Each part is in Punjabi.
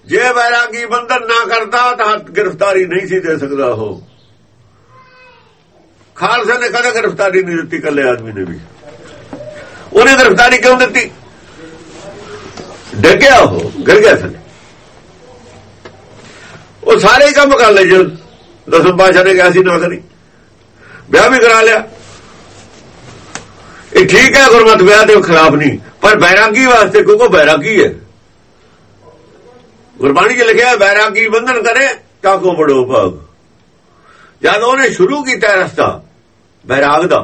ਜੇ ਵੈਰਾਗੀ ਬੰਧਨ ਨਾ ਕਰਦਾ ਤਾਂ ਗ੍ਰਿਫਤਾਰੀ ਨਹੀਂ ਸੀ ਦੇ ਸਕਦਾ। ਉਹ ਖਾਲਸੇ ਨੇ ਕਦੇ ਗ੍ਰਿਫਤਾਰੀ ਨਹੀਂ ਦਿੱਤੀ, ਇਕੱਲੇ ਆਦਮੀ ਨੇ ਵੀ। ਉਹਨੇ ਗ੍ਰਿਫਤਾਰੀ ਕਿਉਂ ਦਿੱਤੀ? ਡਿੱਗਿਆ, ਉਹ ਗਿਰ ਗਿਆ ਥੱਲੇ। ਉਹ ਸਾਰੇ ਕੰਮ ਕਰ ਲਏ ਜੋ ਦਸਮ ਪਾਤਸ਼ਾਹ ਨੇ ਕਿਹਾ ਸੀ ਨਾ ਕਰੀ। ਵਿਆਹ ਵੀ ਕਰਾ ਲਿਆ। ਇਹ ਠੀਕ ਹੈ, ਗੁਰਮਤਿ ਵਿਆਹ ਦੇ ਖਿਲਾਫ ਨਹੀਂ, ਪਰ ਬੈਰਾਗੀ ਵਾਸਤੇ, ਕਿਉਂਕਿ ਬੈਰਾਗੀ ਹੈ। ਗੁਰਬਾਣੀ 'ਚ ਲਿਖਿਆ ਬੈਰਾਗੀ ਬੰਧਨ ਕਰੇ ਤਾਂ ਕੋ ਬੜੋ ਭਾਗ। ਜਦ ਉਹਨੇ ਸ਼ੁਰੂ ਕੀਤਾ ਰਸਤਾ ਬੈਰਾਗ ਦਾ,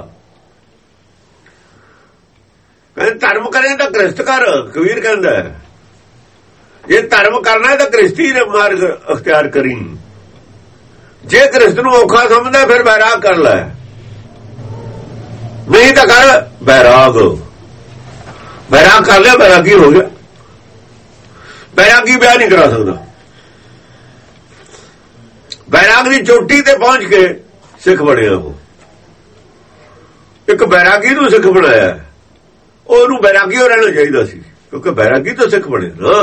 ਕਹਿੰਦੇ ਧਰਮ ਕਰੇ ਤਾਂ ਗ੍ਰਸਤ ਕਰ। ਕਬੀਰ ਕਹਿੰਦਾ ਜੇ ਧਰਮ ਕਰਨਾ ਤਾਂ ਗ੍ਰਸਤੀ ਦੇ ਮਾਰਗ ਅਖਤਿਆਰ ਕਰੀ। ਜੇ ਗ੍ਰਸਤ ਨੂੰ ਔਖਾ ਸਮਝਦਾ ਫਿਰ ਬੈਰਾਗ ਕਰ ਲੈ, ਨਹੀਂ ਤਾਂ ਕਰ ਬੈਰਾਗ। ਬੈਰਾਗ ਕਰ ਲਿਆ, ਬੈਰਾਗੀ ਹੋ ਗਿਆ। ਬੈਰਾਗੀ ਵਿਆਹ ਨਹੀਂ ਕਰਾ ਸਕਦਾ। ਬੈਰਾਗ ਦੀ ਚੋਟੀ ਤੇ ਪਹੁੰਚ ਕੇ ਸਿੱਖ ਬਣਿਆ। ਉਹ ਇੱਕ ਬੈਰਾਗੀ ਨੂੰ ਸਿੱਖ ਬਣਾਇਆ। ਉਹਨੂੰ ਬੈਰਾਗੀ ਹੋ ਰਹਿਣਾ ਚਾਹੀਦਾ ਸੀ, ਕਿਉਂਕਿ ਬੈਰਾਗੀ ਤੋਂ ਸਿੱਖ ਬਣੇ ਨਾ।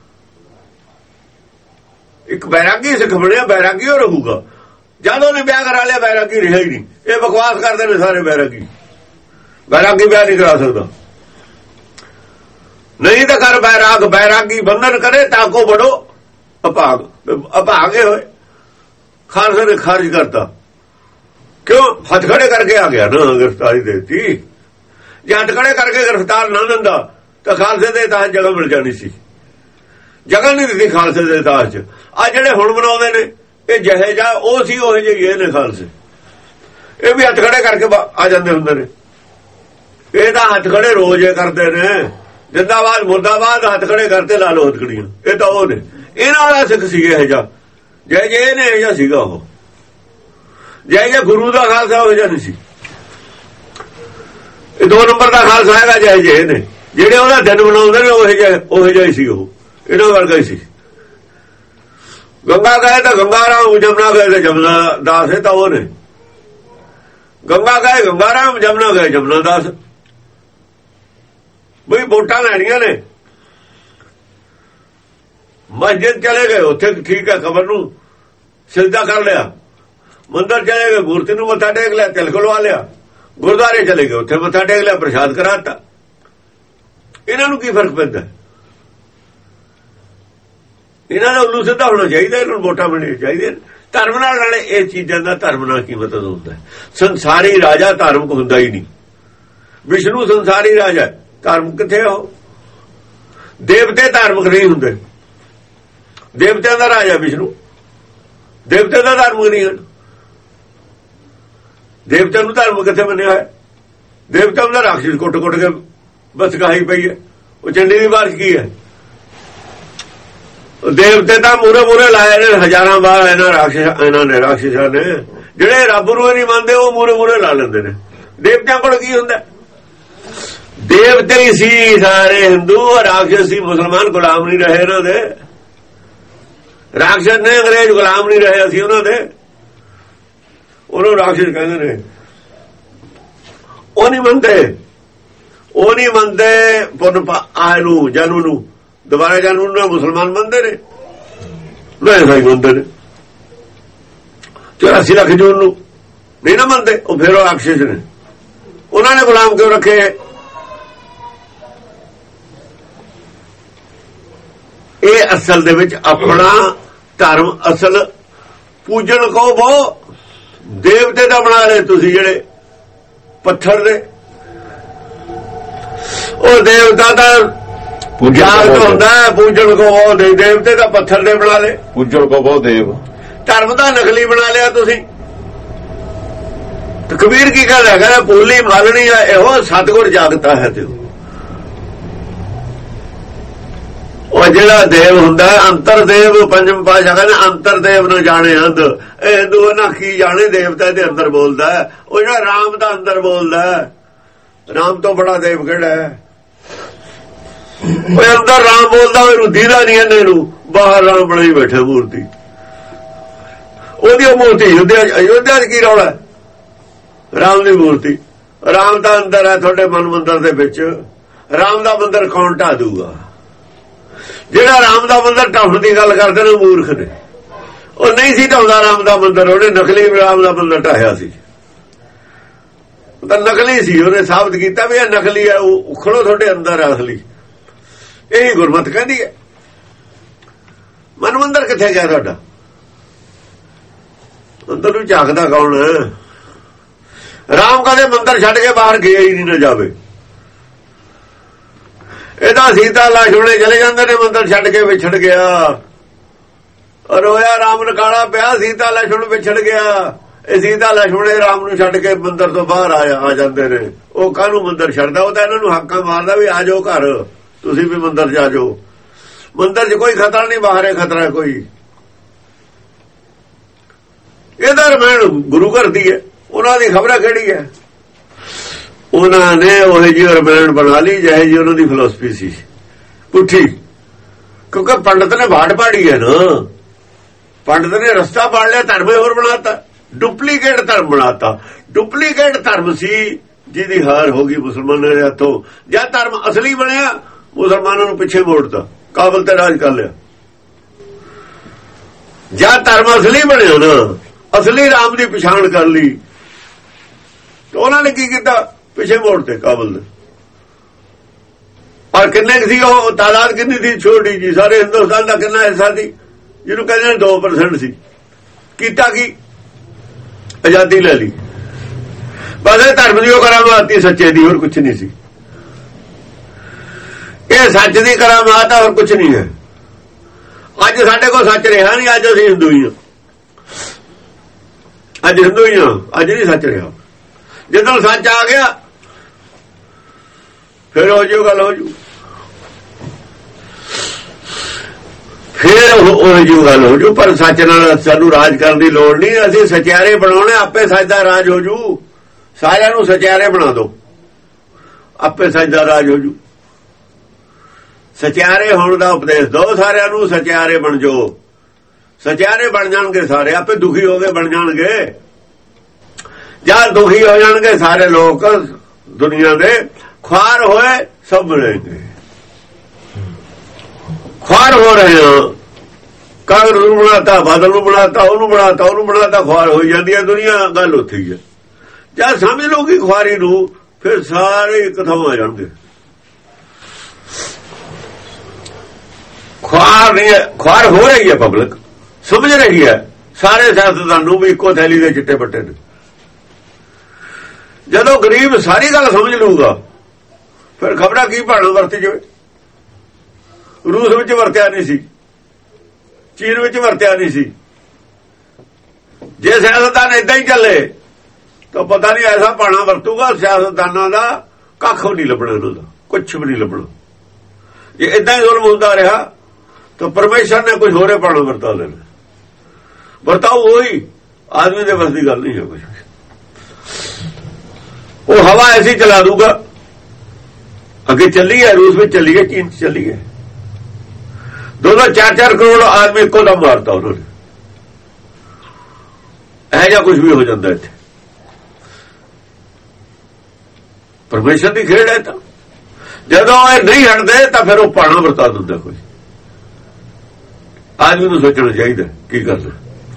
ਇੱਕ ਬੈਰਾਗੀ ਸਿੱਖ ਬਣਿਆ, ਬੈਰਾਗੀ ਹੋ ਰਹੂਗਾ। ਜਦ ਉਹਨੇ ਵਿਆਹ ਕਰਾ ਲਿਆ, ਬੈਰਾਗੀ ਰਿਹਾ ਹੀ ਨਹੀਂ। ਇਹ ਬਕਵਾਸ ਕਰਦੇ ਨੇ ਸਾਰੇ ਬੈਰਾਗੀ। ਬੈਰਾਗੀ ਵਿਆਹ ਨਹੀਂ ਕਰਾ ਸਕਦਾ। ਨਹੀਂ ਤਾਂ ਕਰ ਬੈਰਾਗ। ਬੈਰਾਗੀ ਬੰਧਨ ਕਰੇ ਤਾਂ ਕੋ ਬੜੋ ਅਭਾਗ। ਅਭਾਗੇ ਹੋਏ। ਖਾਲਸੇ ਨੇ ਖਾਰਜ ਕਰਤਾ। ਕਿਉਂ? ਹੱਥ ਖੜੇ ਕਰਕੇ ਆ ਗਿਆ ਨਾ, ਗ੍ਰਿਫਤਾਰੀ ਦੇਤੀ। ਜੇ ਹੱਥ ਖੜੇ ਕਰਕੇ ਗ੍ਰਿਫਤਾਰ ਨਾ ਦਿੰਦਾ ਤਾਂ ਖਾਲਸੇ ਦੇ ਤਾਜ ਜਗ੍ਹਾ ਮਿਲ ਜਾਣੀ ਸੀ। ਜਗ੍ਹਾ ਨਹੀਂ ਦਿੱਤੀ ਖਾਲਸੇ ਦੇ ਤਾਜ 'ਚ। ਆ ਜਿਹੜੇ ਹੁਣ ਬਣਾਉਂਦੇ ਨੇ ਇਹ ਜਿਹੇ ਜਾ ਉਹ ਸੀ, ਉਹ ਜਿਹੇ ਇਹ ਨੇ ਖਾਲਸੇ। ਇਹ ਵੀ ਹੱਥ ਖੜੇ ਕਰਕੇ ਆ ਜਾਂਦੇ ਹੁੰਦੇ ਨੇ। ਇਹ ਤਾਂ ਹੱਥ ਖੜੇ ਰੋਜ਼ ਕਰਦੇ ਨੇ। ਜਿੰਦਾਬਾਦ ਮੁਰਦਾਬਾਦ ਹੱਥ ਖੜੇ ਕਰਤੇ, ਲਾ ਲੋ ਹੱਥਕੜੀਆਂ। ਇਹ ਤਾਂ ਉਹ ਨੇ। ਇਹਨਾਂ ਵਾਲਾ ਸਿੱਖ ਸੀ ਇਹ ਜਾ, ਜੇ ਇਹਨੇ ਇਹ ਜਿਹਾ ਸੀਗਾ। ਉਹ ਜੇ ਗੁਰੂ ਦਾ ਖਾਲਸਾ ਹੋ ਜਾ ਨਹੀਂ ਸੀ। ਇਹ 2 ਨੰਬਰ ਦਾ ਖਾਲਸਾ ਹੈਗਾ। ਜੇ ਨੇ ਜਿਹੜੇ ਉਹਦਾ ਦਿਨ ਬਣਾਉਂਦੇ ਨੇ ਉਹ ਜਿਹਾ ਹੀ ਸੀ। ਉਹ ਇਹਨਾਂ ਵਰਗਾ ਹੀ ਸੀ। ਗੰਗਾ ਗਏ ਤਾਂ ਗੰਗਾ ਰਾਮ, ਜਮਨਾ ਗਏ ਤਾਂ ਜਮਨਾ ਦਾਸ। ਇਹ ਤਾਂ ਉਹ ਨੇ। ਗੰਗਾ ਗਏ ਗੰਗਾ ਰਾਮ, ਜਮਨਾ ਗਏ ਜਮਨਾ ਦਾਸ। ਬਈ ਵੋਟਾਂ ਲੈਣੀਆਂ ਨੇ, ਮਸਜਿਦ ਚਲੇ ਗਏ, ਉੱਥੇ ਠੀਕ ਹੈ, ਖਬਰ ਨੂੰ ਸਿੱਧਾ ਕਰ ਲਿਆ। ਮੰਦਰ ਚਲੇ ਗਏ, ਮੂਰਤੀ ਨੂੰ ਮੱਥਾ ਟੇਕ ਲਿਆ, ਤਿਲਕ ਲਵਾ ਲਿਆ। ਗੁਰਦੁਆਰੇ ਚਲੇ ਗਏ, ਉੱਥੇ ਮੱਥਾ ਟੇਕ ਲਿਆ, ਪ੍ਰਸ਼ਾਦ ਕਰਾਤਾ। ਇਹਨਾਂ ਨੂੰ ਕੀ ਫਰਕ ਪੈਂਦਾ? ਇਹਨਾਂ ਦਾ ਉੱਲੂ ਸਿੱਧਾ ਹੋਣਾ ਚਾਹੀਦਾ। ਇਹਨਾਂ ਨੂੰ ਵੋਟਾਂ ਮਿਲਣੀਆਂ ਚਾਹੀਦੀਆਂ। ਧਰਮ ਨਾਲ ਇਹ ਚੀਜ਼ਾਂ ਦਾ ਧਰਮ ਨਾਲ ਕੀ ਮਤਲਬ ਹੁੰਦਾ? ਸੰਸਾਰੀ ਰਾਜਾ ਧਾਰਮਿਕ ਹੁੰਦਾ ਹੀ ਨਹੀਂ। ਵਿਸ਼ਨੂੰ ਸੰਸਾਰੀ ਰਾਜਾ, ਧਾਰਮਿਕ ਕਿੱਥੇ ਹੋ? ਦੇਵਤੇ ਧਾਰਮਿਕ ਨਹੀਂ ਹੁੰਦੇ। ਦੇਵਤਿਆਂ ਦਾ ਰਾਜਾ ਵਿਸ਼ਨੂੰ, ਦੇਵਤੇ ਦਾ ਧਾਰਮਿਕ ਨਹੀਂ ਹਨ। ਦੇਵਤਿਆਂ ਨੂੰ ਧਾਰਮਿਕ ਕਿੱਥੇ ਮੰਨਿਆ ਹੋਇਆ? ਦੇਵਤਿਆਂ ਦਾ ਰਾਖਸ਼ ਕੁੱਟ-ਕੁੱਟ ਕੇ ਬਸ ਕਹਾਈ ਪਈ ਹੈ। ਉਹ ਚੰਡੀ ਦੀ ਬਾਰਿਸ਼ ਕੀ ਹੈ? ਦੇਵਤੇ ਤਾਂ ਮੂਰੇ ਲਾਏ ਨੇ ਹਜ਼ਾਰਾਂ ਵਾਰ। ਇਹਨਾਂ ਨੇ ਰਾਖਸ਼ਾਂ ਨੇ, ਜਿਹੜੇ ਰੱਬ ਨੂੰ ਨਹੀਂ ਮੰਨਦੇ, ਉਹ ਮੂਰੇ ਲਾ ਲੈਂਦੇ ਨੇ। ਦੇਵਤਿਆਂ ਕੋਲ ਕੀ ਹੁੰਦਾ? ਦੇਵਤੇ ਹੀ ਸੀ ਸਾਰੇ ਹਿੰਦੂ, ਰਾਖਸ਼ ਸੀ ਮੁਸਲਮਾਨ। ਗੁਲਾਮ ਨਹੀਂ ਰਹੇ ਇਹਨਾਂ ਦੇ। ਰਾਖਸ਼ ਨੇ, ਅੰਗਰੇਜ਼ ਗੁਲਾਮ ਨਹੀਂ ਰਹੇ ਅਸੀਂ ਉਹਨਾਂ ਦੇ। ਉਹਨੂੰ ਰਾਖਸ਼ ਕਹਿੰਦੇ ਨੇ। ਉਹ ਨਹੀਂ ਮੰਨਦੇ ਪੁੰਨ ਆਨੂੰ ਜਾਨੂ ਨੂੰ, ਦੁਬਾਰਾ ਜਾਨੂ ਨੂੰ ਮੁਸਲਮਾਨ ਮੰਨਦੇ ਨੇ, ਨਹੀਂ ਭਾਈ ਮੰਨਦੇ ਨੇ। 84 ਲੱਖ ਜੂਨ ਨੂੰ ਨਹੀਂ ਨਾ ਮੰਨਦੇ। ਉਹ ਫਿਰ ਉਹ ਰਾਖਸ਼ ਨੇ। ਉਹਨਾਂ ਨੇ ਗੁਲਾਮ ਕਿਉਂ ਰੱਖੇ? ਇਹ ਅਸਲ ਦੇ ਵਿੱਚ ਆਪਣਾ ਧਰਮ ਅਸਲ ਪੂਜਣ ਕੋ ਬਹੁ ਦੇਵਤੇ ਦਾ ਬਣਾ ਲਏ ਤੁਸੀਂ। ਜਿਹੜੇ ਪੱਥਰ ਦੇ, ਉਹ ਦੇਵਤਾ ਦਾ ਜਾਗਤ ਹੁੰਦਾ। ਪੂਜਣ ਕੋ ਬਹੁ ਦੇਵਤੇ ਦਾ ਪੱਥਰ ਦੇ ਬਣਾ ਲਏ। ਪੂਜਣ ਕੋ ਬਹੁ ਦੇਵ, ਧਰਮ ਦਾ ਨਕਲੀ ਬਣਾ ਲਿਆ ਤੁਸੀਂ। ਤੇ ਕਬੀਰ ਕੀ ਕਹਿੰਦਾ? ਕਹਿੰਦਾ ਭੂਲੀ ਮਾਲਣੀ ਆ ਇਹੋ ਸਤਿਗੁਰ ਜਾਗਤਾ ਹੈ। ਤੇ ਉਹ ਜਿਹੜਾ ਦੇਵ ਹੁੰਦਾ ਅੰਤਰ ਦੇਵ, ਪੰਜਮ ਪਾਤਸ਼ਾਹ ਕਹਿੰਦੇ ਅੰਤਰ ਦੇਵ ਨੂੰ ਜਾਣੇ ਅੰਧ। ਇਹ ਹਿੰਦੂ ਨਾ ਕੀ ਜਾਣੇ ਦੇਵਤਾ ਦੇ ਅੰਦਰ ਬੋਲਦਾ। ਉਹ ਜਿਹੜਾ ਰਾਮ ਦਾ ਅੰਦਰ ਬੋਲਦਾ। ਰਾਮ ਤੋਂ ਬੜਾ ਦੇਵ ਕਿਹੜਾ ਹੈ? ਉਹ ਅੰਦਰ ਰਾਮ ਬੋਲਦਾ, ਉਹਨੂੰ ਦੀਦਾ ਨਹੀਂ। ਇਹਨਾਂ ਨੂੰ ਬਾਹਰ ਰਾਮ ਬਣਾਈ ਬੈਠੇ ਮੂਰਤੀ। ਉਹਦੀ ਮੂਰਤੀ ਅਯੋਧਿਆ 'ਚ ਕੀ ਰੌਲਾ? ਰਾਮ ਦੀ ਮੂਰਤੀ। ਰਾਮ ਦਾ ਅੰਦਰ ਹੈ ਤੁਹਾਡੇ ਮਨ ਮੰਦਰ ਦੇ ਵਿੱਚ। ਰਾਮ ਦਾ ਮੰਦਰ ਕੌਣ ਢਾ ਦੂਗਾ? ਜਿਹੜਾ ਰਾਮ ਦਾ ਮੰਦਰ ਢਾਉਣ ਦੀ ਗੱਲ ਕਰਦੇ ਨੇ ਮੂਰਖ ਨੇ। ਉਹ ਨਹੀਂ ਸੀ ਢਾਉਂਦਾ ਰਾਮ ਦਾ ਮੰਦਰ, ਉਹਨੇ ਨਕਲੀ ਰਾਮ ਦਾ ਮੰਦਰ ਢਾਇਆ ਸੀ। ਤਾਂ ਨਕਲੀ ਸੀ, ਉਹਨੇ ਸਾਬਤ ਕੀਤਾ ਵੀ ਇਹ ਨਕਲੀ ਹੈ, ਉਹ ਉਖੜੋ ਤੁਹਾਡੇ ਅੰਦਰ ਹੈ ਅਸਲੀ। ਇਹੀ ਗੁਰਮਤਿ ਕਹਿੰਦੀ ਹੈ। ਮਨ ਮੰਦਰ ਕਿੱਥੇ ਗਿਆ ਤੁਹਾਡਾ? ਅੰਦਰ ਨੂੰ ਝਾਕਦਾ ਕੌਣ? ਰਾਮ ਕਦੇ ਮੰਦਰ ਛੱਡ ਕੇ ਬਾਹਰ ਗਿਆ ਹੀ ਨਹੀਂ ਨਾ ਜਾਵੇ। ਇਹਦਾ ਸੀਤਾ ਲక్ష్మణ ਚਲੇ ਜਾਂਦੇ ਨੇ ਮੰਦਰ ਛੱਡ ਕੇ, ਵਿਛੜ ਗਿਆ। ਰੋਇਆ ਰਾਮ ਨਕਾਲਾ ਪਿਆ, ਸੀਤਾ ਲక్ష్మణ ਵਿਛੜ ਗਿਆ। ਇਹ ਸੀਤਾ ਲక్ష్మణ ਰਾਮ ਨੂੰ ਛੱਡ ਕੇ ਮੰਦਰ ਤੋਂ ਬਾਹਰ ਆ ਜਾਂਦੇ ਨੇ। ਉਹ ਕਾਹਨੂੰ ਮੰਦਰ ਛੱਡਦਾ? ਉਹ ਤਾਂ ਇਹਨਾਂ ਨੂੰ ਹਾਕਾਂ ਮਾਰਦਾ ਵੀ ਆ ਜਾਓ ਘਰ, ਤੁਸੀਂ ਵੀ ਮੰਦਰ ਜਾ ਜਾਓ। ਮੰਦਰ 'ਚ ਕੋਈ ਖਤਰਾ ਨਹੀਂ, ਬਾਹਰ ਖਤਰਾ ਕੋਈ। ਇਹਦਾ ਰਮਾਇਣ ਗੁਰੂ ਘਰ ਦੀ ਹੈ, ਉਹਨਾਂ ਦੀ ਖਬਰਾਂ ਕਿਹੜੀ ਹੈ? ਉਹਨਾਂ ਨੇ ਉਹ ਜਿਹੀ ਰਮਾਇਣ ਬਣਾ ਲਈ ਜਿਹੇ ਜੀ ਉਹਨਾਂ ਦੀ ਫਿਲਾਸਫੀ ਸੀ ਪੁੱਠੀ। ਕਿਉਂਕਿ ਪੰਡਤ ਨੇ ਬਾੜ ਪਾੜੀ ਹੈ ਨਾ, ਪੰਡਤ ਨੇ ਰਸਤਾ ਪਾੜ ਲਿਆ, ਧਰਮ ਹੋਰ ਬਣਾਤਾ, ਡੁਪਲੀਕੇਟ ਧਰਮ ਬਣਾਤਾ। ਡੁਪਲੀਕੇਟ ਧਰਮ ਸੀ ਜਿਹਦੀ ਹਾਰ ਹੋ ਗਈ ਮੁਸਲਮਾਨਾਂ ਦੇ ਹੱਥੋਂ। ਜਦ ਧਰਮ ਅਸਲੀ ਬਣਿਆ, ਮੁਸਲਮਾਨਾਂ ਨੂੰ ਪਿੱਛੇ ਮੋੜਤਾ, ਕਾਬਲ ਤੇ ਰਾਜ ਕਰ ਲਿਆ। ਜਦ ਧਰਮ ਅਸਲੀ ਬਣਿਆ ਨਾ, ਅਸਲੀ ਰਾਮ ਦੀ ਪਛਾਣ ਕਰ ਲਈ, ਤੇ ਉਹਨਾਂ ਨੇ ਕੀ ਕੀਤਾ? ਪਿੱਛੇ ਮੋੜਤੇ ਕਾਬਲ ਦੇ। ਔਰ ਕਿੰਨੇ ਸੀ ਉਹ ਤਾਦਾਦ? ਕਿੰਨੀ ਸੀ? ਛੋਟੀ ਜੀ। ਸਾਰੇ ਹਿੰਦੁਸਤਾਨ ਦਾ ਕਿੰਨਾ ਹਿੱਸਾ ਸੀ? ਜਿਹਨੂੰ ਕਹਿੰਦੇ ਨੇ 2% ਸੀ। ਕੀਤਾ ਕੀ? ਆਜ਼ਾਦੀ ਲੈ ਲਈ। ਬਸ ਇਹ ਧਰਮ ਦੀ ਉਹ ਕਰਾਮਾਤ ਸੀ, ਸੱਚੇ ਦੀ, ਹੋਰ ਕੁਛ ਨਹੀਂ ਸੀ। ਇਹ ਸੱਚ ਦੀ ਕਰਾਮਾਤ ਆ, ਹੋਰ ਕੁਛ ਨਹੀਂ ਹੈ। ਅੱਜ ਸਾਡੇ ਕੋਲ ਸੱਚ ਰਿਹਾ ਨਹੀਂ, ਅੱਜ ਅਸੀਂ ਹਿੰਦੂ ਹੀ ਹਾਂ। ਅੱਜ ਹਿੰਦੂ ਹੀ ਹਾਂ, ਅੱਜ ਨਹੀਂ ਸੱਚ ਰਿਹਾ। ਜਦੋਂ ਸੱਚ ਆ ਗਿਆ ਫਿਰ ਹੋ ਜੂ ਗੱਲ, ਹੋ ਜੂ ਫਿਰ ਉਹ ਜੂ ਗੱਲ ਹੋ ਜੂ। ਪਰ ਸੱਚ ਨਾਲ ਸਾਨੂੰ ਰਾਜ ਕਰਨ ਦੀ ਲੋੜ ਨਹੀਂ। ਅਸੀਂ ਸਚਿਆਰੇ ਬਣਾਉਣੇ, ਆਪੇ ਸੱਚ ਦਾ ਰਾਜ ਹੋ ਜੂ। ਸਾਰਿਆਂ ਨੂੰ ਸਚਿਆਰੇ ਬਣਾ ਦਿਓ, ਆਪੇ ਸੱਚ ਦਾ ਰਾਜ ਹੋ ਜੂ। ਸਚਿਆਰੇ ਹੋਣ ਦਾ ਉਪਦੇਸ਼ ਦਿਓ ਸਾਰਿਆਂ ਨੂੰ, ਸਚਿਆਰੇ ਬਣ ਜਾਓ। ਸਚਿਆਰੇ ਬਣ ਜਾਣਗੇ ਸਾਰੇ, ਆਪੇ ਦੁਖੀ ਹੋ ਕੇ ਬਣ ਜਾਣਗੇ। ਜਦ ਦੁਖੀ ਹੋ ਜਾਣਗੇ ਸਾਰੇ ਲੋਕ ਦੁਨੀਆ ਦੇ, ਖੁਆਰ ਹੋਏ ਸਭ ਮਿਲਣਗੇ। ਖੁਆਰ ਹੋ ਰਹੇ ਹੋ, ਕਾਂਗਰਸ ਨੂੰ ਬਣਾਤਾ, ਬਾਦਲ ਨੂੰ ਬਣਾਤਾ, ਉਹਨੂੰ ਬਣਾਤਾ, ਉਹਨੂੰ ਬਣਾਤਾ, ਖੁਆਰ ਹੋਈ ਜਾਂਦੀ ਹੈ ਦੁਨੀਆ। ਗੱਲ ਉੱਥੇ ਹੀ ਹੈ। ਜਦ ਸਮਝ ਲਊਗੀ ਖੁਆਰੀ ਨੂੰ, ਫਿਰ ਸਾਰੇ ਇਕੱਠੇ ਆ ਜਾਣਗੇ। ਖੁਆਰ ਹੋ ਰਹੀ ਹੈ, ਪਬਲਿਕ ਸਮਝ ਰਹੀ ਹੈ। ਸਾਰੇ ਸਿਆਸਤਦਾਨ ਨੂੰ ਵੀ ਇੱਕੋ ਥੈਲੀ ਦੇ ਚਿੱਟੇ ਬੱਟੇ ਨੇ। ਜਦੋਂ ਗਰੀਬ ਸਾਰੀ ਗੱਲ ਸਮਝ ਲਊਗਾ, ਫਿਰ ਖਬਰਾਂ ਕੀ ਭਾਣਾ ਵਰਤੀ ਜਾਵੇ। ਰੂਸ ਵਿੱਚ ਵਰਤਿਆ ਨਹੀਂ ਸੀ, ਚੀਨ ਵਿੱਚ ਵਰਤਿਆ ਨਹੀਂ ਸੀ। ਜੇ ਸਿਆਸਤਦਾਨ ਏਦਾਂ ਹੀ ਚੱਲੇ ਤਾਂ ਪਤਾ ਨਹੀਂ ਐਸਾ ਭਾਣਾ ਵਰਤੂਗਾ, ਸਿਆਸਤਦਾਨਾਂ ਦਾ ਕੱਖ ਨਹੀਂ ਲੱਭਣਾ, ਉਹਨਾਂ ਦਾ ਕੁਛ ਵੀ ਨਹੀਂ ਲੱਭਣਾ। ਜੇ ਏਦਾਂ ਹੀ ਜ਼ੁਲਮ ਹੁੰਦਾ ਰਿਹਾ ਤਾਂ ਪਰਮੇਸ਼ਰ ਨੇ ਕੁਝ ਹੋਰੇ ਭਾਣਾ ਵਰਤਾ ਲੈਣਾ। ਵਰਤਾਓ ਉਹੀ, ਆਦਮੀ ਦੇ ਬਸ ਦੀ ਗੱਲ ਨਹੀਂ ਹੈ ਕੁਝ। ਉਹ ਹਵਾ ਐਸੀ ਚਲਾ ਦੂਗਾ। ਅੱਗੇ ਚੱਲੀ ਹੈ, ਰੂਸ ਵਿੱਚ ਚੱਲੀ ਹੈ, ਚੀਨ ਚ ਚੱਲੀ ਹੈ। 2-4 ਕਰੋੜ ਆਦਮੀ ਇੱਕੋ ਦਮ ਮਾਰਤਾ ਉਹਨਾਂ ਨੇ। ਇਹ ਜਿਹਾ ਕੁਝ ਵੀ ਹੋ ਜਾਂਦਾ ਇੱਥੇ। ਪਰਮੇਸ਼ਰ ਦੀ ਖੇਡ ਹੈ। ਤਾਂ ਜਦੋਂ ਇਹ ਨਹੀਂ ਹਟਦੇ ਤਾਂ ਫਿਰ ਉਹ ਪਾਣਾ ਵਰਤਾ ਦਿੰਦਾ। ਕੋਈ ਆਦਮੀ ਨੂੰ ਸੋਚਣਾ ਚਾਹੀਦਾ ਕੀ ਕਰਨਾ।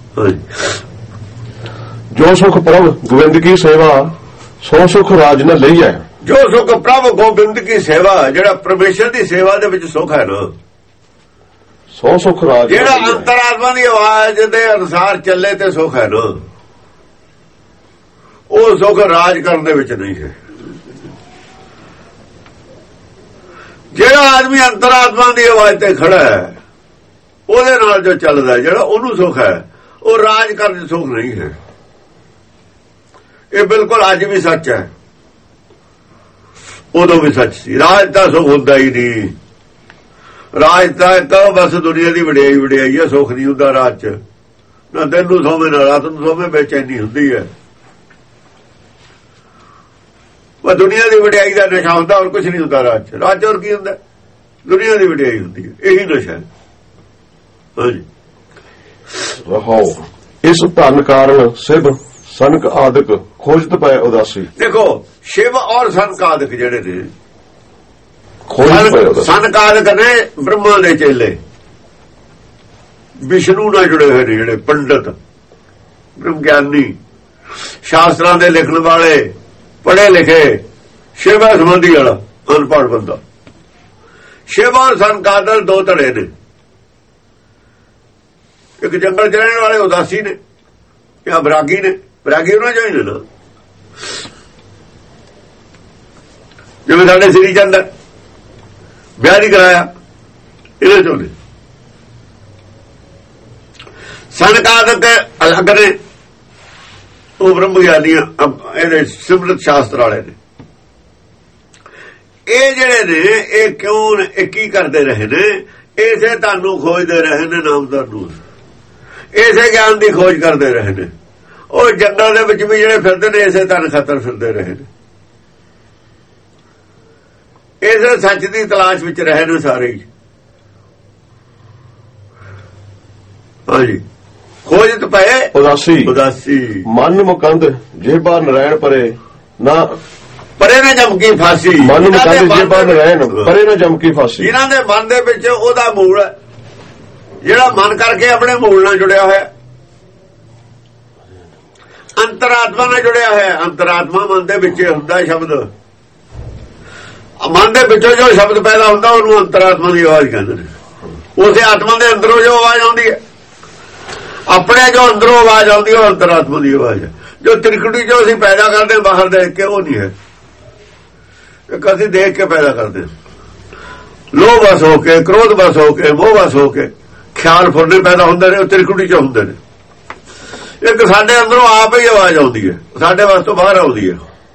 ਜੋ ਸੁਖ ਪ੍ਰਭ ਗੋਬਿੰਦ ਕੀ ਸੇਵਾ, ਸੋ ਸੁਖ ਰਾਜ ਨੇ ਲਈ ਹੈ। ਜੋ ਸੁਖ ਪ੍ਰਭ ਗੋਬਿੰਦ ਕੀ ਸੇਵਾ, ਜਿਹੜਾ ਪਰਮੇਸ਼ਰ ਦੀ ਸੇਵਾ ਦੇ ਵਿੱਚ ਸੁਖ ਹੈ ਨਾ, ਸੋ ਸੁਖ ਰਾਜ, ਜਿਹੜਾ ਅੰਤਰਾਤਮਾ ਦੀ ਆਵਾਜ਼ ਦੇ ਅਨੁਸਾਰ ਚੱਲੇ ਤੇ ਸੁਖ ਹੈ ਨਾ, ਉਹ ਸੁਖ ਰਾਜ ਕਰਨ ਦੇ ਵਿੱਚ ਨਹੀਂ ਹੈ। ਜਿਹੜਾ ਆਦਮੀ ਅੰਤਰਾਤਮਾ ਦੀ ਆਵਾਜ਼ ਤੇ ਖੜਾ ਹੈ, ਉਹਦੇ ਨਾਲ ਜੋ ਚੱਲਦਾ, ਜਿਹੜਾ ਉਹਨੂੰ ਸੁਖ ਹੈ, ਉਹ ਰਾਜ ਕਰਨ ਸੁਖ ਨਹੀਂ ਹੈ। ਇਹ ਬਿਲਕੁਲ ਅੱਜ ਵੀ ਸੱਚ ਹੈ, ਉਦੋਂ ਵੀ ਸੱਚ ਸੀ। ਰਾਜ ਤਾਂ ਸੁਖ ਹੁੰਦਾ ਹੀ ਨਹੀਂ। ਰਾਜ ਤਾਂ ਬਸ ਦੁਨੀਆ ਦੀ ਵਡਿਆਈ ਹੈ, ਸੁਖ ਨਹੀਂ ਹੁੰਦਾ ਰਾਜ ਚ। ਨਾ ਦਿਨ ਨੂੰ ਸੋਵੇਂ ਨਾ ਰਾਤ ਨੂੰ ਸੋਵੇਂ, ਬੇਚੈਨੀ ਹੁੰਦੀ ਹੈ। ਉਹ ਦੁਨੀਆ ਦੀ ਵਡਿਆਈ ਦਾ ਨਸ਼ਾ ਹੁੰਦਾ, ਹੋਰ ਕੁਝ ਨਹੀਂ ਹੁੰਦਾ ਰਾਜ ਚ। ਰਾਜ ਹੋਰ ਕੀ ਹੁੰਦਾ? ਦੁਨੀਆ ਦੀ ਵਡਿਆਈ ਹੁੰਦੀ ਹੈ, ਇਹੀ ਨਸ਼ਾ ਹੈ। ਹਾਂਜੀ ਰਹਾਓ ਇਸ ਧਨ ਕਾਰਨ ਸਿਵ ਸਨਕ ਆਦਿਕ ਖੋਜਤ ਪਏ ਉਦਾਸੀ। ਦੇਖੋ, ਸ਼ਿਵ ਔਰ ਸਨਕ ਆਦਿਕ ਜਿਹੜੇ ਨੇ, ਸੰਕਾਦਕ ਨੇ ਬ੍ਰਹਮਾ ਦੇ ਚੇਲੇ, ਵਿਸ਼ਨੂੰ ਨਾਲ ਜੁੜੇ ਹੋਏ ਨੇ ਜਿਹੜੇ ਪੰਡਤ, ਬ੍ਰਹਮ ਗਿਆਨੀ, ਸ਼ਾਸਤਰਾਂ ਦੇ ਲਿਖਣ ਵਾਲੇ, ਪੜ੍ਹੇ ਲਿਖੇ, ਸ਼ਿਵਾ ਸੰਬੰਧੀ ਵਾਲਾ ਅਨਪੜ੍ਹ ਬੰਦਾ। ਸ਼ਿਵ ਔਰ ਸੰਕਾਦਕ ਦੋ ਧੜੇ ਨੇ, ਇੱਕ ਜੰਗਲ ਚ ਰਹਿਣ ਵਾਲੇ ਉਦਾਸੀ ਨੇ ਜਾਂ ਵਿਰਾਗੀ ਨੇ। ਵਿਰਾਗੀ ਉਹਨਾਂ ਚੋਂ ਹੀ ਨੇ ਨਾ, ਜਿਵੇਂ ਸਾਡੇ ਸ੍ਰੀ ਚੰਦ ਵਿਆਹ ਨਹੀਂ ਕਰਾਇਆ, ਇਹਨਾਂ ਚੋਂ ਨੇ। ਸੰਕਾਦਕ ਅਲੱਗ ਨੇ, ਉਹ ਬ੍ਰਹਮ ਗਿਆਨੀਆਂ, ਇਹਦੇ ਸਿਮਰਤ ਸ਼ਾਸਤਰ ਵਾਲੇ ਨੇ। ਇਹ ਜਿਹੜੇ ਨੇ ਇਹ ਕਿਉਂ ਨੇ, ਇਹ ਕੀ ਕਰਦੇ ਰਹੇ ਨੇ? ਇਸੇ ਤੁਹਾਨੂੰ ਖੋਜਦੇ ਰਹੇ ਨੇ, ਨਾਮਦਾਰ ਨੂੰ ਇਸੇ ਗਿਆਨ ਦੀ ਖੋਜ ਕਰਦੇ ਰਹੇ ਨੇ। ਉਹ ਜੰਗਲ ਦੇ ਵਿੱਚ ਵੀ ਜਿਹੜੇ ਫਿਰਦੇ ਨੇ ਇਸੇ ਧਨ ਖਾਤਰ ਫਿਰਦੇ ਰਹੇ ਨੇ, ਇਸੇ ਸੱਚ ਦੀ ਤਲਾਸ਼ ਵਿੱਚ ਰਹੇ ਨੇ ਸਾਰੇ ਹੀ। ਹਾਂਜੀ, ਖੋਜਤ ਪਏ ਉਦਾਸੀ ਮਨ ਮੁਕੰਦ ਜਿਹਬਾ ਨਰੈਣ ਪਰੇ ਨਾ ਪਰੇ ਨਾ ਜਮਕੀ ਫਾਸੀ। ਮਨ ਮੁਕੰਦ ਜਿਹਬਾ ਨਰੈਣ ਪਰੇ ਨਾ ਜਮਕੀ ਫਾਸੀ। ਇਹਨਾਂ ਦੇ ਮਨ ਦੇ ਵਿੱਚ ਉਹਦਾ ਮੂਲ ਹੈ, ਜਿਹੜਾ ਮਨ ਕਰਕੇ ਆਪਣੇ ਮੂਲ ਨਾਲ ਜੁੜਿਆ ਹੋਇਆ, ਅੰਤਰਾਤਮਾ ਨਾਲ ਜੁੜਿਆ ਹੋਇਆ। ਅੰਤਰਾਤਮਾ ਮਨ ਦੇ ਵਿੱਚ ਹੁੰਦਾ ਸ਼ਬਦ, ਮਨ ਦੇ ਵਿੱਚੋਂ ਜੋ ਸ਼ਬਦ ਪੈਦਾ ਹੁੰਦਾ ਉਹਨੂੰ ਅੰਤਰਾਤਮਾ ਦੀ ਆਵਾਜ਼ ਕਹਿੰਦੇ ਨੇ। ਉਸੇ ਆਤਮਾ ਦੇ ਅੰਦਰੋਂ ਜੋ ਆਵਾਜ਼ ਆਉਂਦੀ ਹੈ, ਆਪਣੇ ਜੋ ਅੰਦਰੋਂ ਆਵਾਜ਼ ਆਉਂਦੀ ਹੈ, ਉਹ ਅੰਤਰਾਤਮਾ ਦੀ ਆਵਾਜ਼ ਹੈ। ਜੋ ਤ੍ਰਿਕੁਟੀ ਜੋ ਅਸੀਂ ਪੈਦਾ ਕਰਦੇ ਹਾਂ ਬਾਹਰ ਦੇਖ ਕੇ, ਉਹ ਨਹੀਂ ਹੈ। ਇੱਕ ਅਸੀਂ ਦੇਖ ਕੇ ਪੈਦਾ ਕਰਦੇ ਹਾਂ, ਲੋਭ ਵਸ ਹੋ ਕੇ, ਕ੍ਰੋਧ ਵਸ ਹੋ ਕੇ, ਮੋਹ ਵਸ ਹੋ ਕੇ ਖਿਆਲ ਫੁਰਨੇ ਪੈਦਾ ਹੁੰਦੇ ਨੇ, ਉਹ ਤ੍ਰਿਕੁਟੀ ਚ ਹੁੰਦੇ ਨੇ। ਇੱਕ ਸਾਡੇ ਅੰਦਰੋਂ ਆਪ ਹੀ ਆਵਾਜ਼ ਆਉਂਦੀ ਹੈ, ਸਾਡੇ ਵਾਸਤੇ ਬਾਹਰ ਆਉਂਦੀ ਹੈ।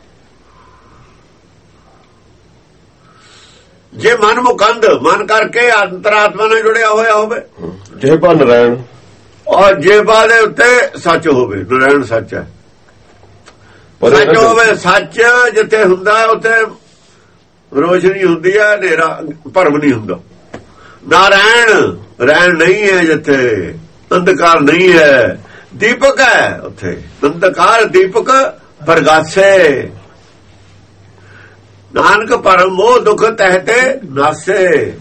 ਜੇ ਮਨ ਮੁਕੰਦ, ਮਨ ਕਰਕੇ ਅੰਤਰਾਤਮਾ ਨਾਲ ਜੁੜਿਆ ਹੋਇਆ ਹੋਵੇ, ਜਿਹਬਾ ਨਰੈਣ, ਔਰ ਜਿਹਬਾ ਦੇ ਉੱਤੇ ਸੱਚ ਹੋਵੇ। ਨਰੈਣ ਸੱਚ ਹੈ, ਸੱਚ ਹੋਵੇ। ਸੱਚ ਜਿੱਥੇ ਹੁੰਦਾ ਉੱਥੇ ਰੋਸ਼ਨੀ ਹੁੰਦੀ ਹੈ, ਹਨੇਰਾ ਭਰਮ ਨਹੀਂ ਹੁੰਦਾ। ਨਾਰਾਇਣ ਰਹਿਣ ਨਹੀਂ ਹੈ ਜਿੱਥੇ, ਅੰਧਕਾਰ ਨਹੀਂ ਹੈ, ਦੀਪਕ ਹੈ ਉੱਥੇ। ਅੰਧਕਾਰ ਦੀਪਕ ਪ੍ਰਗਾਸੇ, ਨਾਨਕ ਪਰਮ ਮੋਹ ਦੁਖ ਤਹਿਤੇ ਨਾਸੇ।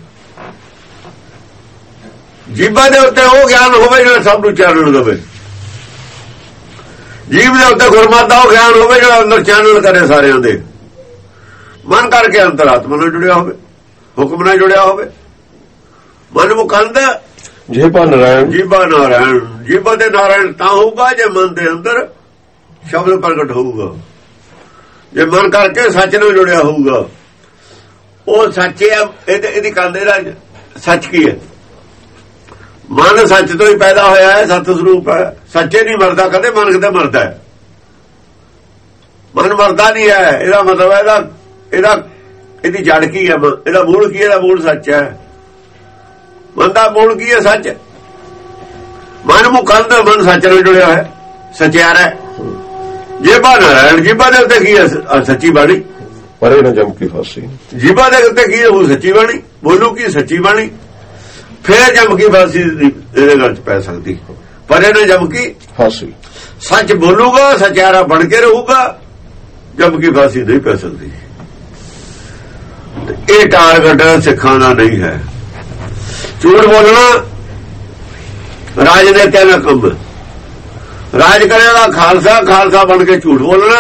ਜੀਵਾਂ ਦੇ ਉੱਤੇ ਉਹ ਗਿਆਨ ਹੋਵੇ ਜਿਹੜਾ ਸਭ ਨੂੰ ਚਾਨਣ ਦੇਵੇ। ਜੀਵ ਦੇ ਉੱਤੇ ਗੁਰਮਤਿ ਦਾ ਉਹ ਗਿਆਨ ਹੋਵੇ ਜਿਹੜਾ ਅੰਦਰ ਚਾਨਣ ਕਰੇ ਸਾਰਿਆਂ ਦੇ। ਮਨ ਕਰਕੇ ਅੰਤਰਾਤਮਾ ਨਾਲ ਜੁੜਿਆ ਹੋਵੇ, ਹੁਕਮ ਨਾਲ ਜੁੜਿਆ ਹੋਵੇ। ਮਨ ਮੁਕੰਦ ਜਿਹਬਾ ਨਰਾਇਣ, ਜੀਵਾ ਨਾਰਾਇਣ। ਜੀਵਾ ਦੇ ਨਾਰਾਇਣ ਤਾਂ ਹੋਊਗਾ ਜੇ ਮਨ ਦੇ ਅੰਦਰ ਸ਼ਬਦ ਪ੍ਰਗਟ ਹੋਊਗਾ, ਜੇ ਮਨ ਕਰਕੇ ਸੱਚ ਨਾਲ ਜੁੜਿਆ ਹੋਊਗਾ। ਉਹ ਸੱਚ ਹੈ, ਇਹਦੀ ਕੰਦੇ ਦਾ ਸੱਚ ਕੀ ਹੈ? ਮਨ ਸੱਚ ਤੋਂ ਹੀ ਪੈਦਾ ਹੋਇਆ ਹੈ, ਸਤ ਸਰੂਪ ਹੈ। ਸੱਚੇ ਨਹੀਂ ਮਰਦਾ ਕਦੇ, ਮਨ ਕਿਤੇ ਮਰਦਾ ਹੈ। ਮਨ ਮਰਦਾ ਨਹੀਂ ਹੈ, ਇਹਦਾ ਮਤਲਬ ਇਹਦੀ ਜੜ ਕੀ ਹੈ? ਇਹਦਾ ਮੂਲ ਕੀ ਹੈ? ਇਹਦਾ ਮੂਲ ਸੱਚ ਹੈ। ਮਨ ਦਾ ਮੂਲ ਕੀ ਹੈ? ਸੱਚ। ਮਨ ਮੁਕੰਦ, ਮਨ ਸੱਚ ਨਾਲ ਜੁੜਿਆ ਹੋਇਆ, ਸੱਚਿਆਰ ਹੈ। ਜੀਭਾ ਨਾਰਾਇਣ, ਜੀਭਾ ਦੇ ਉੱਤੇ ਕੀ ਹੈ? ਸੱਚੀ ਬਾਣੀ। ਪਰੇ ਨਾ ਜਮਕੀ ਫਾਸੀ। ਜੀਭਾ ਦੇ ਉੱਤੇ ਕੀ ਹੈ? ਉਹ ਸੱਚੀ ਬਾਣੀ ਬੋਲੂ ਕੀ? ਸੱਚੀ ਬਾਣੀ। ਫੇਰ ਜਮਕੀ ਫਾਸੀ ਇਹਦੇ ਗੱਲ ਚ ਪੈ ਸਕਦੀ। ਪਰੇ ਨਾ ਜਮਕੀ ਫਾਸੀ, ਸੱਚ ਬੋਲੂਗਾ, ਸੱਚਿਆਰਾ ਬਣ ਕੇ ਰਹੂਗਾ, ਜਮਕੀ ਫਾਸੀ ਨਹੀਂ ਪੈ ਸਕਦੀ। ਇਹ ਟਾਰਗੇਟ ਸਿੱਖਾਂ ਦਾ ਨਹੀਂ ਹੈ। ਝੂਠ ਬੋਲਣਾ ਰਾਜਨੀਤਿਆਂ ਦਾ ਕੰਮ। ਰਾਜ ਕਰੇਗਾ ਖਾਲਸਾ, ਖਾਲਸਾ ਬਣ ਕੇ ਝੂਠ ਬੋਲਣਾ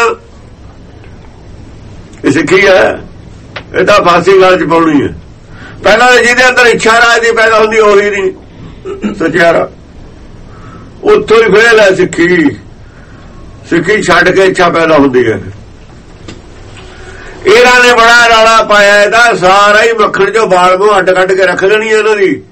ਇਹ ਸਿੱਖੀ ਹੈ। ਇਹ ਤਾਂ ਫਾਂਸੀ ਗਲ ਚ ਪਾਉਣੀ ਹੈ। ਪਹਿਲਾਂ ਜਿਹਦੇ ਅੰਦਰ ਇੱਛਾ ਰਾਜ ਦੀ ਪੈਦਾ ਹੁੰਦੀ ਉਹੀ ਨਹੀਂ ਸੱਚਿਆਰਾ, ਉੱਥੋਂ ਹੀ ਫੇਲ ਹੈ ਸਿੱਖੀ। ਸਿੱਖੀ ਛੱਡ ਕੇ ਇੱਛਾ ਪੈਦਾ ਹੁੰਦੀ ਹੈ। ਇਹਨਾਂ ਨੇ ਬੜਾ ਰਾਲਾ ਪਾਇਆ, ਇਹਦਾ ਸਾਰਾ ਹੀ ਮੱਖਣ ਚੋਂ ਬਾਲ ਨੂੰ ਅੱਡ ਕੱਢ ਕੇ ਰੱਖ ਲੈਣੀ ਇਹਨਾਂ ਦੀ।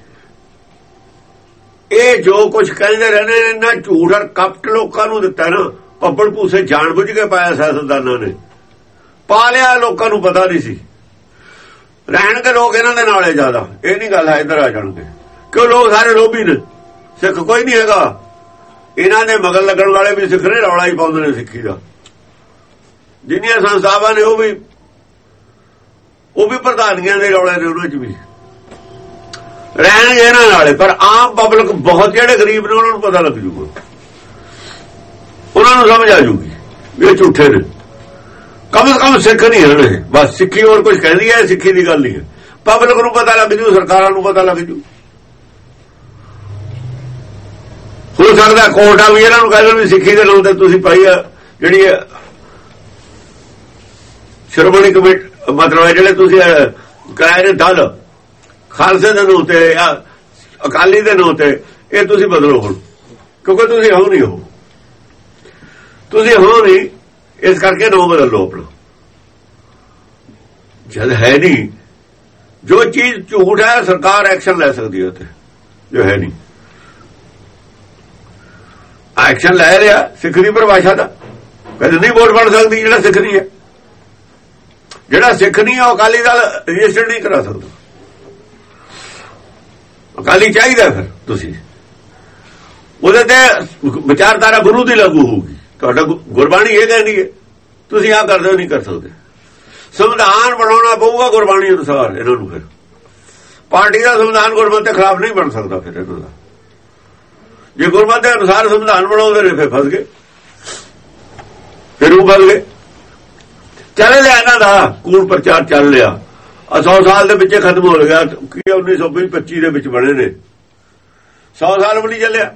ਇਹ ਜੋ ਕੁਝ ਕਹਿੰਦੇ ਰਹਿੰਦੇ ਨੇ, ਇਹਨਾਂ ਝੂਠ ਔਰ ਕਪਟ ਲੋਕਾਂ ਨੂੰ ਦਿੱਤਾ ਨਾ। ਪੱਪੜ ਭੂਸੇ ਜਾਣ ਬੁੱਝ ਕੇ ਪਾਇਆ ਸਿਆਸਤਦਾਨਾਂ ਨੇ, ਪਾ ਲਿਆ। ਲੋਕਾਂ ਨੂੰ ਪਤਾ ਨਹੀਂ ਸੀ। ਰਹਿਣਗੇ ਲੋਕ ਇਹਨਾਂ ਦੇ ਨਾਲੇ ਜ਼ਿਆਦਾ। ਇਹ ਨਹੀਂ ਗੱਲ ਹੈ ਇੱਧਰ ਆ ਜਾਣਗੇ, ਕਿਉਂ? ਲੋਕ ਸਾਰੇ ਲੋਭੀ ਨੇ, ਸਿੱਖ ਕੋਈ ਨਹੀਂ ਹੈਗਾ। ਇਹਨਾਂ ਦੇ ਮਗਰ ਲੱਗਣ ਵਾਲੇ ਵੀ ਸਿੱਖ ਨੇ, ਰੌਲਾ ਹੀ ਪਾਉਂਦੇ ਨੇ ਸਿੱਖੀ ਦਾ। ਜਿੰਨੀਆਂ ਸੰਸਥਾਵਾਂ ਨੇ ਉਹ ਵੀ ਪ੍ਰਧਾਨੀਆਂ ਦੇ ਰੌਲੇ ਨੇ, ਉਹਨਾਂ 'ਚ ਵੀ ਰਹਿਣਗੇ ਇਹਨਾਂ ਨਾਲੇ। ਪਰ ਆਮ ਪਬਲਿਕ ਬਹੁਤ ਜਿਹੜੇ ਗਰੀਬ ਨੇ ਉਹਨਾਂ ਨੂੰ ਪਤਾ ਲੱਗ ਜੂਗਾ, ਉਹਨਾਂ ਨੂੰ ਸਮਝ ਆ ਜੂਗੀ ਇਹ ਝੂਠੇ ਨੇ। ਕਮ ਸੇ ਕਮ ਸਿੱਖ ਨਹੀਂ ਹਨ ਇਹ, ਬਸ ਸਿੱਖੀ ਹੋਰ ਕੁਝ ਕਹਿੰਦੀ ਹੈ, ਸਿੱਖੀ ਦੀ ਗੱਲ ਨਹੀਂ ਹੈ। ਪਬਲਿਕ ਨੂੰ ਪਤਾ ਲੱਗ ਜੂ, ਸਰਕਾਰਾਂ ਨੂੰ ਪਤਾ ਲੱਗ ਜੂ। ਹੋ ਸਕਦਾ ਕੋਰਟਾਂ ਵੀ ਇਹਨਾਂ ਨੂੰ ਕਹਿੰਦੇ ਵੀ ਸਿੱਖੀ ਦੇ ਨਾਂ ਤੇ ਤੁਸੀਂ ਪਾਈ ਆ ਜਿਹੜੀ ਸ਼੍ਰੋਮਣੀ ਕਮੇਟੀ ਮਤਲਬ ਹੈ ਜਿਹੜੇ ਤੁਸੀਂ ਕਰਾਏ ਨੇ ਦਲ ਖਾਲਸੇ ਦੇ ਨਾਂ ਤੇ ਜਾਂ ਅਕਾਲੀ ਦੇ ਨਾਂ ਤੇ ਇਹ ਤੁਸੀਂ ਬਦਲੋ ਹੁਣ, ਕਿਉਂਕਿ ਤੁਸੀਂ ਹੋ ਨਹੀਂ, ਤੁਸੀਂ ਹੋ ਨਹੀਂ, ਇਸ ਕਰਕੇ ਨਾਂ ਬਦਲ ਲਓ ਆਪਣਾ। ਜਦ ਹੈ ਨਹੀਂ, ਜੋ ਚੀਜ਼ ਝੂਠ ਹੈ ਸਰਕਾਰ ਐਕਸ਼ਨ ਲੈ ਸਕਦੀ ਹੈ ਉੱਤੇ, ਜੋ ਹੈ ਨਹੀਂ ਐਕਸ਼ਨ ਲੈ ਰਿਹਾ। ਸਿੱਖ ਦੀ ਪਰਿਭਾਸ਼ਾ ਦਾ ਕਹਿੰਦੇ ਨਹੀਂ ਵੋਟ ਬਣ ਸਕਦੀ ਜਿਹੜਾ ਸਿੱਖ ਨਹੀਂ ਹੈ, ਜਿਹੜਾ ਸਿੱਖ ਨਹੀਂ ਹੈ ਉਹ ਅਕਾਲੀ ਦਲ ਰਜਿਸਟਰ ਨਹੀਂ ਕਰਾ ਸਕਦਾ। ਅਕਾਲੀ ਚਾਹੀਦਾ, ਫਿਰ ਤੁਸੀਂ ਉਹਦੇ ਤੇ ਵਿਚਾਰਧਾਰਾ ਗੁਰੂ ਦੀ ਲਾਗੂ ਹੋਊਗੀ। ਤੁਹਾਡਾ ਗੁਰਬਾਣੀ ਇਹ ਕਹਿੰਦੀ ਹੈ ਤੁਸੀਂ ਆਹ ਕਰਦੇ ਹੋ, ਨਹੀਂ ਕਰ ਸਕਦੇ। ਸੰਵਿਧਾਨ ਬਣਾਉਣਾ ਪਊਗਾ ਗੁਰਬਾਣੀ ਅਨੁਸਾਰ ਇਹਨਾਂ ਨੂੰ। ਫਿਰ ਪਾਰਟੀ ਦਾ ਸੰਵਿਧਾਨ ਗੁਰਮਤਿ ਦੇ ਖਿਲਾਫ ਨਹੀਂ ਬਣ ਸਕਦਾ। ਫਿਰ ਇਹਨਾਂ ਦਾ ਜੇ ਗੁਰਮਤਿ ਦੇ ਅਨੁਸਾਰ ਸੰਵਿਧਾਨ ਬਣਾਉਂਦੇ ਨੇ ਫਿਰ ਫਸ ਗਏ, ਫਿਰ ਉਹ ਫਸ ਗਏ। ਚੱਲ ਲਿਆ ਇਹਨਾਂ ਦਾ ਕੂੜ ਪ੍ਰਚਾਰ ਚੱਲ ਲਿਆ, 100 ਸਾਲ ਦੇ ਵਿੱਚ ਖਤਮ ਹੋ ਗਿਆ। 1925 ਦੇ ਵਿੱਚ ਬਣੇ ਨੇ, 100 ਸਾਲ ਵੀ ਨਹੀਂ ਚੱਲਿਆ।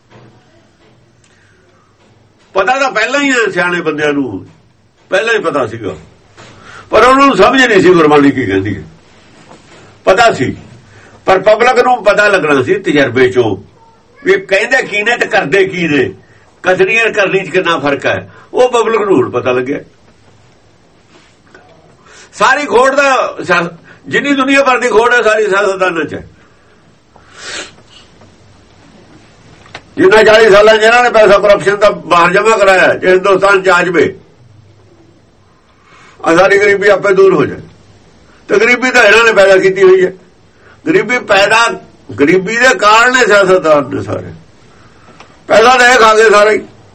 ਪਤਾ ਤਾਂ ਪਹਿਲਾਂ ਹੀ ਹੈ ਸਿਆਣੇ ਬੰਦਿਆਂ ਨੂੰ, ਪਹਿਲਾਂ ਹੀ ਪਤਾ ਸੀਗਾ, ਪਰ ਉਹਨਾਂ ਨੂੰ ਸਮਝ ਨਹੀਂ ਸੀ ਗੁਰਬਾਣੀ ਕੀ ਕਹਿੰਦੀ ਹੈ। ਪਤਾ ਸੀ ਪਰ ਪਬਲਿਕ ਨੂੰ ਪਤਾ ਲੱਗਣਾ ਸੀ ਤਜਰਬੇ ਚੋਂ ਵੀ ਕਹਿੰਦੇ ਕੀ ਨੇ ਤੇ ਕਰਦੇ ਕੀ ਨੇ, ਕਸਰੀਆਂ ਕਰਨੀ ਚ ਕਿੰਨਾ ਫਰਕ ਹੈ, ਉਹ ਪਬਲਿਕ ਨੂੰ ਹੁਣ ਪਤਾ ਲੱਗਿਆ। ਸਾਰੀ ਖੋੜ ਦਾ ਜਿੰਨੀ ਦੁਨੀਆ ਭਰ ਦੀ ਖੋੜ ਹੈ ਸਾਰੀ ਸਿਆਸਤਦਾਨਾਂ ਚ ਹੈ। ਜਿੰਨਾ 40 ਸਾਲਾਂ ਜਿਹਨਾਂ ਨੇ ਪੈਸਾ ਕਰਪਸ਼ਨ ਦਾ ਬਾਹਰ ਜਮਾ ਕਰਾਇਆ, ਜੇ ਹਿੰਦੁਸਤਾਨ ਚ ਆ ਜਾਵੇ ਸਾਰੀ ਗਰੀਬੀ ਆਪੇ ਦੂਰ ਹੋ ਜਾਏ। ਤੇ ਗਰੀਬੀ ਤਾਂ ਇਹਨਾਂ ਨੇ ਪੈਦਾ ਕੀਤੀ ਹੋਈ ਹੈ। ਗਰੀਬੀ ਦੇ ਕਾਰਨ ਨੇ ਸਿਆਸਤਦਾਨ ਨੇ ਸਾਰੇ ਪੈਸਾ ਦੇ ਖਾ ਗਏ ਸਾਰੇ,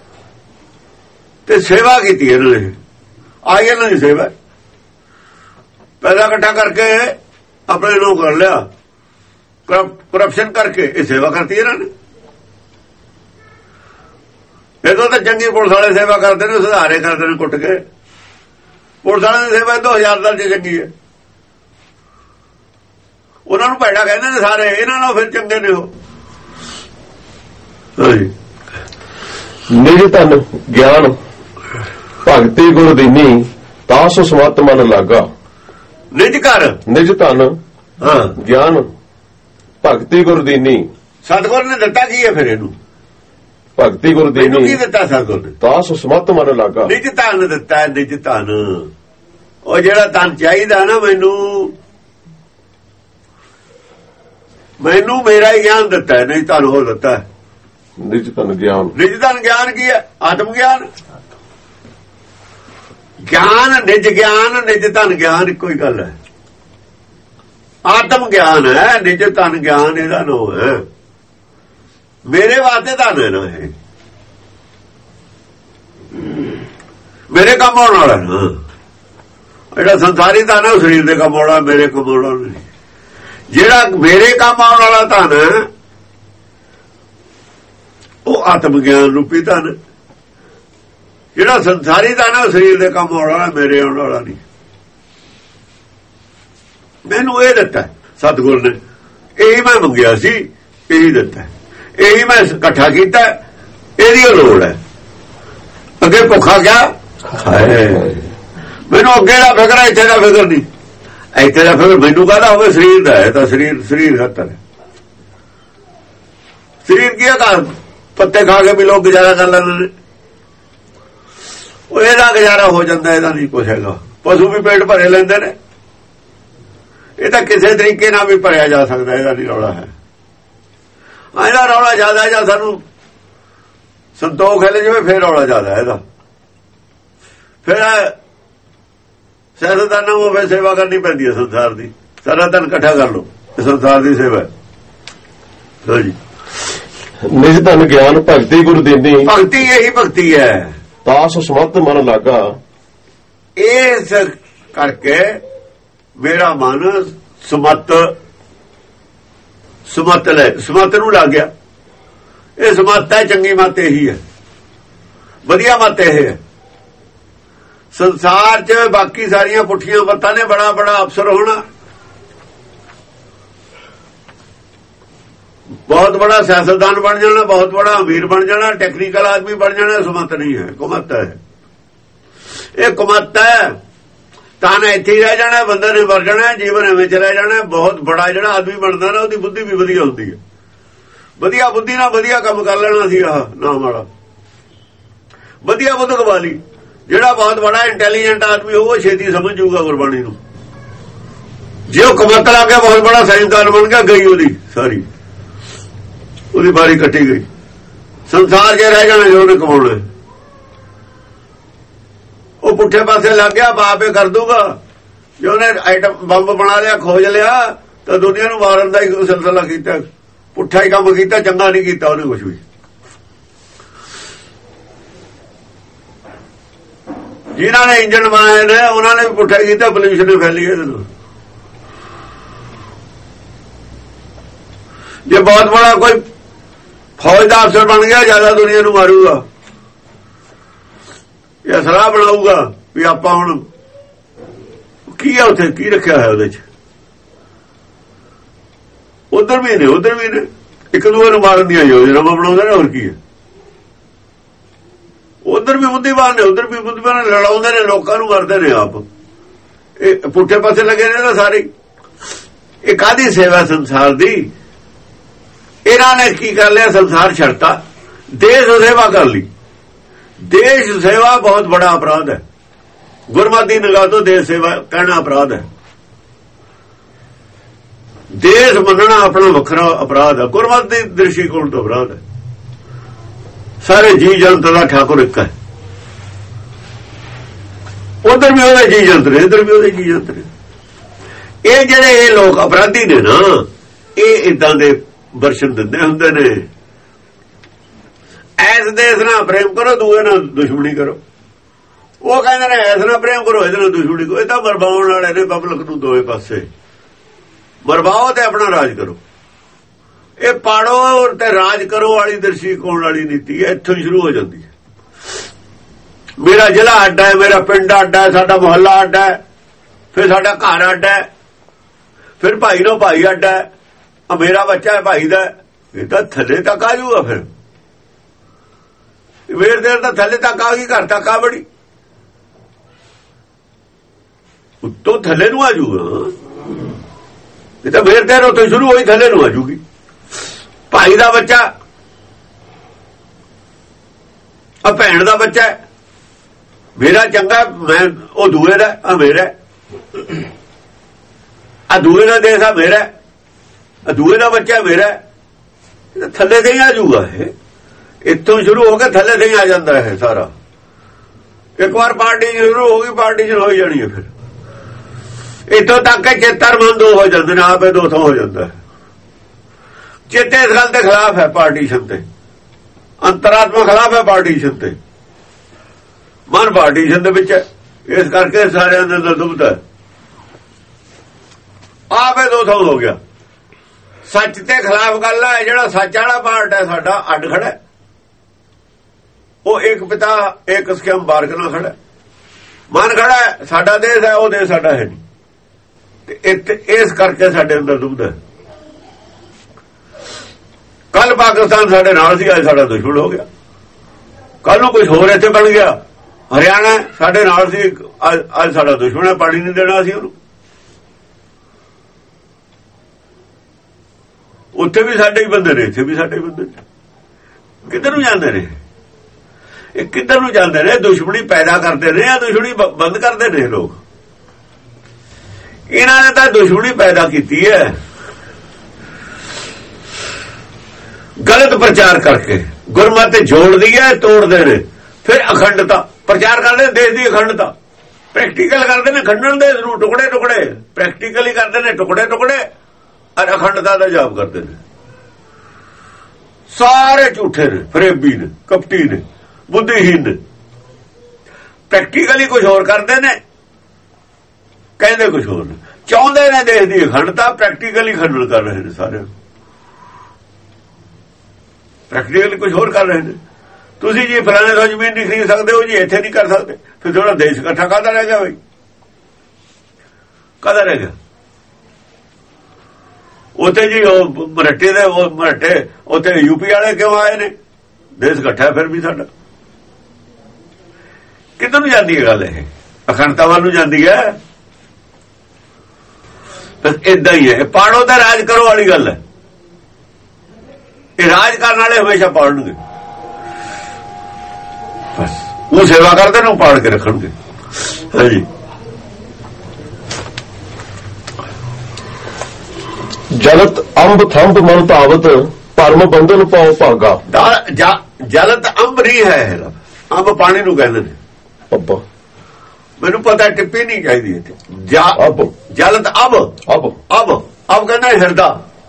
ਤੇ ਸੇਵਾ ਕੀਤੀ ਇਹਨਾਂ ਨੇ। ਆਈ ਇਹਨਾਂ ਦੀ ਸੇਵਾ, ਪੈਸਾ ਇਕੱਠਾ ਕਰਕੇ ਆਪਣੇ ਨੂੰ ਕਰ ਲਿਆ, ਕਰਪਸ਼ਨ ਕਰਕੇ ਇਹ ਸੇਵਾ ਕਰਤੀ ਇਹਨਾਂ ਨੇ। ਇਹਦੋਂ ਤਾਂ ਚੰਗੀ ਪੁਲਿਸ ਵਾਲੇ ਸੇਵਾ ਕਰਦੇ ਨੇ, ਸੁਧਾਰੇ ਕਰਦੇ ਨੇ ਕੁੱਟ ਕੇ। ਪੁਲਿਸ ਵਾਲਿਆਂ ਦੀ ਸੇਵਾ 2000 ਦਾ ਚੰਗੀ ਹੈ, ਉਹਨਾਂ ਨੂੰ ਭੈੜਾ ਕਹਿੰਦੇ ਨੇ ਸਾਰੇ, ਇਹਨਾਂ ਨਾਲ ਫਿਰ ਚੰਗੇ ਨੇ ਉਹ। ਨਿਜ ਧਨ ਗਿਆਨ ਭਗਤੀ ਗੁਰ ਦੀਨੀ ਤਾਸ ਸਮਤ ਮਨ ਲਾਗਾ। ਨਿਜ ਧਨ ਗਿਆਨ ਭਗਤੀ ਗੁਰ ਦੀਨੀ, ਸਤਿਗੁਰ ਨੇ ਦਿੱਤਾ ਕੀ ਹੈ ਫਿਰ ਇਹਨੂੰ? ਭਗਤੀ ਗੁਰ ਦੀਨੀ ਕੀ ਦਿੱਤਾ ਸਤਿਗੁਰ ਨੇ? ਤਾਸ ਸਮਤ ਮਨ ਲਾਗਾ। ਨਿਜ ਧਨ ਦਿੱਤਾ, ਨਿਜ ਧਨ ਉਹ ਜਿਹੜਾ ਧਨ ਚਾਹੀਦਾ ਨਾ ਮੈਨੂੰ ਮੇਰਾ ਹੀ ਗਿਆਨ ਦਿੱਤਾ ਹੈ, ਨਹੀਂ ਧਨ ਹੋ ਦਿੱਤਾ। ਨਿਜ ਧਨ ਗਿਆਨ, ਨਿਜ ਧਨ ਗਿਆਨ ਕੀ ਹੈ? ਆਤਮ ਗਿਆਨ। ਗਿਆਨ ਨਿਜ ਗਿਆਨ, ਨਿਜ ਧਨ ਗਿਆਨ ਇੱਕੋ ਹੀ ਗੱਲ ਹੈ। ਆਤਮ ਗਿਆਨ ਹੈ, ਨਿਜ ਧਨ ਗਿਆਨ ਇਹਦਾ ਨਾਮ ਹੈ। ਮੇਰੇ ਵਾਸਤੇ ਧਨ ਹੈ ਨਾ, ਇਹ ਮੇਰੇ ਕੰਮ ਆਉਣ ਵਾਲਾ ਨਾ। ਜਿਹੜਾ ਸੰਸਾਰੀ ਧਨ ਹੈ ਉਹ ਸਰੀਰ ਦੇ ਕੰਮ ਆਉਣਾ, ਮੇਰੇ ਕੰਮ ਆਉਣਾ ਨਹੀਂ। ਜਿਹੜਾ ਮੇਰੇ ਕੰਮ ਆਉਣ ਵਾਲਾ ਧਨ ਉਹ ਆਤਮ ਗਿਆਨ ਰੂਪੀ ਧਨ। ਜਿਹੜਾ ਸੰਸਾਰੀ ਧਨ ਹੈ ਸਰੀਰ ਦੇ ਕੰਮ ਆਉਣ ਵਾਲਾ, ਮੇਰੇ ਆਉਣ ਵਾਲਾ ਨਹੀਂ। ਮੈਨੂੰ ਇਹ ਦਿੱਤਾ ਸਤਿਗੁਰ ਨੇ, ਇਹੀ ਮੈਂ ਮੰਗਿਆ ਸੀ, ਇਹੀ ਦਿੱਤਾ, ਇਹੀ ਮੈਂ ਇਕੱਠਾ ਕੀਤਾ, ਇਹਦੀ ਲੋੜ ਹੈ। ਅੱਗੇ ਭੁੱਖਾ ਗਿਆ ਮੈਨੂੰ, ਅੱਗੇ ਦਾ ਫਿਕਰ ਹੈ, ਇੱਥੇ ਦਾ ਫਿਕਰ ਨਹੀਂ। ਇੱਥੇ ਦਾ ਫਿਕਰ ਮੈਨੂੰ ਕਾਹਦਾ ਹੋਵੇ? ਸਰੀਰ ਦਾ ਹੈ ਤਾਂ ਸਰੀਰ ਖਾਤਰ ਹੈ। ਸਰੀਰ ਕੀ ਹੈ? ਪੱਤੇ ਖਾ ਕੇ ਵੀ ਲੋਕ ਗੁਜ਼ਾਰਾ ਕਰ ਲੈਂਦੇ ਨੇ, ਉਹ ਇਹਦਾ ਗੁਜ਼ਾਰਾ ਹੋ ਜਾਂਦਾ, ਇਹਦਾ ਨਹੀਂ ਕੁਛ ਹੈਗਾ। ਪਸ਼ੂ ਵੀ ਪੇਟ ਭਰੇ ਲੈਂਦੇ ਨੇ, ਇਹ ਤਾਂ ਕਿਸੇ ਤਰੀਕੇ ਨਾਲ ਵੀ ਭਰਿਆ ਜਾ ਸਕਦਾ, ਇਹਦਾ ਨਹੀਂ ਰੌਲਾ ਹੈ। ਇਹਦਾ ਰੌਲਾ ਜ਼ਿਆਦਾ ਜਾਂ ਸਾਨੂੰ ਸੰਤੋਖ ਹੈ ਜਿਵੇਂ, ਫੇਰ ਰੌਲਾ ਜ਼ਿਆਦਾ ਇਹਦਾ। ਫਿਰ ਸਿਆਸਤਦਾਨਾਂ ਨੂੰ ਫਿਰ ਸੇਵਾ ਕਰਨੀ ਪੈਂਦੀ ਹੈ ਸੰਸਾਰ ਦੀ। ਸਾਰਾ ਧਨ ਇਕੱਠਾ ਕਰ ਲਓ, ਸੰਸਾਰ ਦੀ ਸੇਵਾ। ਹਾਂਜੀ, ਨਿਜ ਧਨ ਗਿਆਨ ਭਗਤੀ ਗੁਰ ਦੀਨੀ, ਭਗਤੀ ਇਹੀ ਭਗਤੀ ਹੈ। ਤਾਸ ਸਮਤ ਮਨ ਲਾਗਾ। ਇਸ ਕਰਕੇ ਮੇਰਾ ਮਨ ਸਮਤ ਨੂੰ ਲੱਗ ਗਿਆ। ਇਹ ਸਮਤ ਹੈ, ਚੰਗੀ ਮਤ ਇਹੀ ਹੈ, ਵਧੀਆ ਮਤ ਇਹ ਹੈ। ਸੰਸਾਰ 'ਚ ਬਾਕੀ ਸਾਰੀਆਂ ਪੁੱਠੀਆਂ ਮੱਤਾਂ ਨੇ ਬੜਾ ਅਫਸਰ ਹੋਣਾ, ਬਹੁਤ ਬੜਾ ਸਿਆਸਤਦਾਨ ਬਣ ਜਾਣਾ, ਬਹੁਤ ਬੜਾ ਅਮੀਰ ਬਣ ਜਾਣਾ, ਟੈਕਨੀਕਲ ਆਦਮੀ ਬਣ ਜਾਣਾ, ਸੁਮਤ ਨਹੀਂ ਹੈ, ਕੁਮਤ ਹੈ। ਇਹ ਕੁਮਤ ਹੈ। ਤਾਂ ਨਾ ਇੱਥੇ ਹੀ ਰਹਿ ਜਾਣਾ, ਬੰਦੇ ਨੇ ਮਰ ਜਾਣਾ, ਜੀਵਨ ਐਵੇਂ ਚ ਰਹਿ ਜਾਣਾ। ਬਹੁਤ ਬੜਾ ਜਿਹੜਾ ਆਦਮੀ ਬਣਦਾ ਨਾ, ਉਹਦੀ ਬੁੱਧੀ ਵੀ ਵਧੀਆ ਹੁੰਦੀ ਹੈ। ਵਧੀਆ ਬੁੱਧੀ ਨਾਲ ਵਧੀਆ ਕੰਮ ਕਰ ਲੈਣਾ ਸੀ। ਆਹ ਨਾਮ ਵਾਲਾ ਵਧੀਆ ਬੁੱਧ ਕਮਾ ਲਈ। ਜਿਹੜਾ ਬਹੁਤ ਬੜਾ ਇੰਟੈਲੀਜੈਂਟ ਆਦਮੀ ਹੋਊ, ਉਹ ਛੇਤੀ ਸਮਝ ਜੂਗਾ ਗੁਰਬਾਣੀ ਨੂੰ। ਜੇ ਉਹ ਕੁਮਤ ਲਾ ਕੇ ਬਹੁਤ ਬੜਾ ਸਾਇੰਸਦਾਨ ਬਣ ਗਿਆ, ਗਈ ਉਹਦੀ ਸਾਰੀ, ਉਹਦੀ ਬਾਰੀ ਕੱਟੀ ਗਈ। ਸੰਸਾਰ 'ਚ ਰਹਿ ਜਾਣਾ ਜੋ ਉਹਨੇ ਕਮਾਉਣਾ। ਉਹ ਪੁੱਠੇ ਪਾਸੇ ਲੱਗ ਗਿਆ, ਬਾਪੇ ਕਰ ਦੂਗਾ। ਜੇ ਉਹਨੇ ਆਈਟਮ ਬੰਬ ਬਣਾ ਲਿਆ, ਖੋਜ ਲਿਆ, ਤਾਂ ਦੁਨੀਆ ਨੂੰ ਮਾਰਨ ਦਾ ਹੀ ਸਿਲਸਿਲਾ ਕੀਤਾ। ਪੁੱਠਾ ਹੀ ਕੰਮ ਕੀਤਾ, ਚੰਗਾ ਨਹੀਂ ਕੀਤਾ ਉਹਨੇ ਕੁਝ ਵੀ। ਜਿਨ੍ਹਾਂ ਨੇ ਇੰਜਣ ਬਣਾਏ ਨੇ, ਉਹਨਾਂ ਨੇ ਵੀ ਪੁੱਠਾ ਹੀ ਕੀਤਾ। ਪੋਲਿਊਸ਼ਨ ਫੈਲੀ ਇਹਦੇ ਨਾਲ। ਜੇ ਬਹੁਤ ਬੜਾ ਕੋਈ ਫੌਜ ਦਾ ਅਫਸਰ ਬਣ ਗਿਆ, ਜ਼ਿਆਦਾ ਦੁਨੀਆ ਨੂੰ ਮਾਰੂਗਾ। ਇਹ ਸਲਾਹ ਬਣਾਊਗਾ ਵੀ ਆਪਾਂ ਹੁਣ ਕੀ ਆ, ਉੱਥੇ ਕੀ ਰੱਖਿਆ ਹੋਇਆ ਉਹਦੇ ਚ। ਉਧਰ ਵੀ ਨੇ, ਉਧਰ ਵੀ ਨੇ, ਇੱਕ ਦੂਏ ਨੂੰ ਮਾਰਨ ਦੀਆਂ ਯੋਜਨਾ ਬਣਾਉਂਦੇ ਨੇ। ਹੋਰ ਕੀ ਹੈ? ਉਧਰ ਵੀ ਬੁੱਧੀਮਾਨ ਨੇ, ਉਧਰ ਵੀ ਬੁੱਧੀਮਾਨ, ਲੜਾਉਂਦੇ ਨੇ, ਲੋਕਾਂ ਨੂੰ ਮਾਰਦੇ ਨੇ ਆਪ। ਇਹ ਪੁੱਠੇ ਪਾਸੇ ਲੱਗੇ ਨੇ ਤਾਂ ਸਾਰੇ। ਇਹ ਕਾਹਦੀ ਸੇਵਾ ਸੰਸਾਰ ਦੀ? ਇਹਨਾਂ ਨੇ ਕੀ ਕਰ ਲਿਆ? ਸੰਸਾਰ ਛੱਡਤਾ, ਦੇਸ਼ ਸੇਵਾ ਕਰ ਲਈ। ਦੇਸ਼ ਸੇਵਾ ਬਹੁਤ ਬੜਾ ਅਪਰਾਧ ਹੈ। ਗੁਰਮਤਿ ਦੀ ਨਿਗਾਹ ਤੋਂ ਦੇਸ਼ ਸੇਵਾ ਕਹਿਣਾ ਅਪਰਾਧ ਹੈ। ਦੇਸ਼ ਮੰਨਣਾ ਆਪਣਾ ਵੱਖਰਾ ਅਪਰਾਧ ਹੈ। ਗੁਰਮਤਿ ਦੀ ਦ੍ਰਿਸ਼ਟੀਕੋਣ ਤੋਂ ਅਪਰਾਧ ਹੈ। ਸਾਰੇ ਜੀ ਜੰਤ ਦਾ ਠਾਕੁਰ ਇੱਕ ਹੈ। ਉਧਰ ਵੀ ਉਹਦੇ ਜੀ ਜੰਤ ਨੇ, ਇੱਧਰ ਵੀ ਉਹਦੇ ਜੀ ਜੰਤ ਨੇ। ਇਹ ਜਿਹੜੇ ਇਹ ਲੋਕ ਅਪਰਾਧੀ ਨੇ ਨਾ, ਇਹ ਇਦਾਂ ਦੇ ਦਰਸ਼ਨ ਦਿੰਦੇ ਹੁੰਦੇ ਨੇ। ਐਸ ਦੇਸ਼ ਨਾਲ ਪ੍ਰੇਮ ਕਰੋ, ਦੂਏ ਨਾਲ ਦੁਸ਼ਮਣੀ ਕਰੋ। ਉਹ ਕਹਿੰਦੇ ਨੇ ਐਸ ਨਾਲ ਪ੍ਰੇਮ ਕਰੋ, ਇਹਦੇ ਨਾਲ ਦੁਸ਼ਮਣੀ ਕਰੋ। ਇਹ ਤਾਂ ਮਰਵਾਉਣ ਵਾਲੇ ਨੇ ਪਬਲਿਕ ਨੂੰ ਦੋਵੇਂ ਪਾਸੇ। ਮਰਵਾਓ ਤੇ ਆਪਣਾ ਰਾਜ ਕਰੋ। ਇਹ ਪਾੜੋ ਤੇ ਰਾਜ ਕਰੋ ਵਾਲੀ ਦ੍ਰਿਸ਼ਟੀਕੋਣ ਵਾਲੀ ਨੀਤੀ ਇੱਥੋਂ ਸ਼ੁਰੂ ਹੋ ਜਾਂਦੀ ਹੈ। ਮੇਰਾ ਜ਼ਿਲ੍ਹਾ ਅੱਡਾ ਹੈ, ਮੇਰਾ ਪਿੰਡ ਅੱਡਾ ਹੈ, ਸਾਡਾ ਮੁਹੱਲਾ ਅੱਡਾ ਹੈ, ਫਿਰ ਸਾਡਾ ਘਰ ਅੱਡਾ ਹੈ, ਫਿਰ ਭਾਈ ਨੂੰ ਭਾਈ ਅੱਡਾ ਹੈ। ਮੇਰਾ ਬੱਚਾ ਹੈ ਭਾਈ ਦਾ। ਇਹ ਤਾਂ ਥੱਲੇ ਤੱਕ ਆ ਜਾਊਗਾ। ਫਿਰ ਵੇਰ ਦੇਰ ਤਾਂ ਥੱਲੇ ਤੱਕ ਆ ਗਈ, ਘਰ ਤੱਕ ਆ ਬੜੀ, ਉੱਤੋਂ ਥੱਲੇ ਨੂੰ ਆ ਜਾਊਗਾ। ਇਹ ਤਾਂ ਵੇਰ ਦੇਰ ਉੱਥੋਂ ਸ਼ੁਰੂ ਹੋਈ, ਥੱਲੇ ਨੂੰ ਆ ਜਾਊਗੀ। ਭਾਈ ਦਾ ਬੱਚਾ, ਆ ਭੈਣ ਦਾ ਬੱਚਾ, ਮੇਰਾ ਚੰਗਾ, ਮੈਂ ਉਹ ਦੂਏ ਦਾ, ਆ ਮੇਰਾ, ਆ ਦੂਏ ਦਾ ਦੇਸ਼ ਆ ਮੇਰਾ, ਆ ਦੂਏ ਦਾ ਬੱਚਾ ਮੇਰਾ। ਥੱਲੇ ਤੇ ਹੀ ਆ ਜਾਊਗਾ। ਇਹ ਇੱਥੋਂ ਸ਼ੁਰੂ ਹੋ ਕੇ ਥੱਲੇ ਤੇ ਹੀ ਆ ਜਾਂਦਾ ਹੈ ਸਾਰਾ। ਇੱਕ ਵਾਰ ਪਾਰਟੀ ਸ਼ੁਰੂ ਹੋ ਗਈ, ਪਾਰਟੀ ਸ਼ੁਰੂ ਹੋ ਜਾਣੀ ਹੈ। ਫਿਰ ਇੱਥੋਂ ਤੱਕ ਚੇਤਰ ਮਨ ਦੋ ਹੋ ਜਾਂਦੇ ਨੇ, ਆਪੇ ਦੋ ਥਾਂ ਹੋ ਜਾਂਦਾ ਹੈ। ਚੇਤੇ ਇਸ ਗੱਲ ਦੇ ਖਿਲਾਫ ਹੈ ਪਾਰਟੀਸ਼ਨ ਤੇ, ਅੰਤਰਾਤਮਾ ਖਿਲਾਫ ਹੈ ਪਾਰਟੀਸ਼ਨ ਤੇ। ਮਨ ਪਾਰਟੀਸ਼ਨ ਦੇ ਵਿੱਚ ਹੈ, ਇਸ ਕਰਕੇ ਸਾਰਿਆਂ ਦੇ ਅੰਦਰ ਦੁਬਦਾ ਹੈ। ਆਪੇ ਦੋ ਥਾਂ ਹੋ ਗਿਆ। ਸੱਚ ਤੇ ਖਿਲਾਫ ਗੱਲ ਹੈ। ਜਿਹੜਾ ਸੱਚ ਵਾਲਾ ਪਾਰਟ ਹੈ ਸਾਡਾ ਅੱਡ ਖੜਾ, ਉਹ ਇੱਕ ਪਿਤਾ ਇੱਕ ਸਕਮ ਬਾਰਕ ਨਾਲ ਖੜਾ। ਮਨ ਖੜਾ, ਸਾਡਾ ਦੇਸ਼ ਹੈ, ਉਹ ਦੇਸ਼ ਸਾਡਾ ਹੈ ਨਹੀਂ। ਤੇ ਇਸ ਕਰਕੇ ਸਾਡੇ ਅੰਦਰ ਦੁਬਦਾ ਹੈ। ਕੱਲ ਪਾਕਿਸਤਾਨ ਸਾਡੇ ਨਾਲ ਸੀ, ਅੱਜ ਸਾਡਾ ਦੁਸ਼ਮਣ ਹੋ ਗਿਆ। ਕੱਲ ਨੂੰ ਕੁਝ ਹੋਰ ਇੱਥੇ ਬਣ ਗਿਆ। ਹਰਿਆਣਾ ਸਾਡੇ ਨਾਲ ਸੀ, ਅੱਜ ਸਾਡਾ ਦੁਸ਼ਮਣ ਹੈ। ਪਾਣੀ ਨਹੀਂ ਦੇਣਾ ਸੀ ਉਹਨੂੰ। ਉੱਥੇ ਵੀ ਸਾਡੇ ਹੀ ਬੰਦੇ ਨੇ, ਇੱਥੇ ਵੀ ਸਾਡੇ ਹੀ ਬੰਦੇ ਨੇ। ਕਿੱਧਰ ਨੂੰ ਜਾਂਦੇ ਨੇ ਇਹ? ਕਿੱਧਰ ਨੂੰ ਜਾਂਦੇ ਨੇ? ਦੁਸ਼ਮਣੀ ਪੈਦਾ ਕਰਦੇ ਨੇ ਜਾਂ ਦੁਸ਼ਮਣੀ ਬੰਦ ਕਰਦੇ ਨੇ ਲੋਕ? ਇਹਨਾਂ ਨੇ ਤਾਂ ਦੁਸ਼ਮਣੀ ਪੈਦਾ ਕੀਤੀ ਹੈ ਗਲਤ ਪ੍ਰਚਾਰ ਕਰਕੇ। ਗੁਰਮਤਿ ਜੋੜਦੀ ਹੈ, ਤੋੜਦੇ ਨੇ। ਫਿਰ ਅਖੰਡਤਾ ਪ੍ਰਚਾਰ ਕਰਦੇ, ਦੇਸ਼ ਦੀ ਅਖੰਡਤਾ ਪ੍ਰੈਕਟੀਕਲ ਕਰਦੇ ਨੇ। ਖੰਡਣ ਦੇ ਨੂੰ ਟੁਕੜੇ ਟੁਕੜੇ ਪ੍ਰੈਕਟੀਕਲੀ ਕਰਦੇ ਨੇ, ਟੁਕੜੇ ਟੁਕੜੇ, ਔਰ ਅਖੰਡਤਾ ਦਾ ਜਾਪ ਕਰਦੇ ਨੇ। ਸਾਰੇ ਝੂਠੇ ਨੇ, ਫਰੇਬੀ ਨੇ, ਕਪਟੀ ਨੇ, ਬੁੱਧੀਹੀਨ ਨੇ। ਪ੍ਰੈਕਟੀਕਲੀ ਕੁਝ ਹੋਰ ਕਰਦੇ ਨੇ, ਕਹਿੰਦੇ ਕੁਝ ਹੋਰ ਨੇ। ਚਾਹੁੰਦੇ ਨੇ ਦੇਸ਼ ਦੀ ਅਖੰਡਤਾ, ਪ੍ਰੈਕਟੀਕਲੀ ਖੰਡਨ ਕਰ ਰਹੇ ਨੇ। ਸਾਰੇ ਪ੍ਰੈਕਟੀਕਲੀ ਕੁਝ ਹੋਰ ਕਰ ਰਹੇ ਨੇ। ਤੁਸੀਂ ਜੀ ਫਲਾਣੇ ਤੋਂ ਜ਼ਮੀਨ ਨਹੀਂ ਖਰੀਦ ਸਕਦੇ ਹੋ ਜੀ, ਇੱਥੇ ਨਹੀਂ ਕਰ ਸਕਦੇ। ਫਿਰ ਥੋੜਾ ਦੇਸ਼ ਇਕੱਠਾ ਕਾਹਦਾ ਰਹਿ ਗਿਆ ਬਈ? ਕਾਹਦਾ ਰਹਿ ਗਿਆ? ਉੱਥੇ ਜੀ ਉਹ ਮਰਾਠੇ ਦੇ ਉਹ ਮਰਾਠੇ ਉੱਥੇ ਯੂਪੀ ਵਾਲੇ ਕਿਉਂ ਆਏ ਨੇ? ਦੇਸ਼ ਇਕੱਠਾ ਫਿਰ ਵੀ ਸਾਡਾ। ਕਿੱਧਰ ਨੂੰ ਜਾਂਦੀ ਹੈ ਗੱਲ? ਇਹ ਅਖੰਡਤਾ ਵੱਲ ਨੂੰ ਜਾਂਦੀ ਹੈ। ਬਸ ਏਦਾਂ ਹੀ ਹੈ। ਪਾੜੋ ਦਾ ਰਾਜ ਕਰੋ ਵਾਲੀ ਗੱਲ ਹੈ। ਇਹ ਰਾਜ ਕਰਨ ਵਾਲੇ ਹਮੇਸ਼ਾ ਪਾੜਨਗੇ। ਬਸ ਉਹ ਸੇਵਾ ਕਰਦੇ ਨੇ, ਉਹ ਪਾੜ ਕੇ ਰੱਖਣਗੇ। ਹਾਂਜੀ। ਜਲਤ ਅੰਬ ਥੰਬ ਮਨ ਧਾਵਤ ਭਰਮ ਬੰਧਨ ਪਾਉ ਭਾਗਾ। ਜਲਤ ਅੰਬ ਨਹੀਂ ਹੈ, ਅੰਬ ਪਾਣੀ ਨੂੰ ਕਹਿੰਦੇ ਨੇ। ਅੱਬਾ ਮੈਨੂੰ ਪਤਾ, ਟਿੱਪੀ ਨਹੀਂ ਚਾਹੀਦੀ ਇੱਥੇ। ਜਲਤ ਅਬ ਅਬ ਅਬ ਅਬ ਕਹਿੰਦਾ ਹਿਰਦਾ।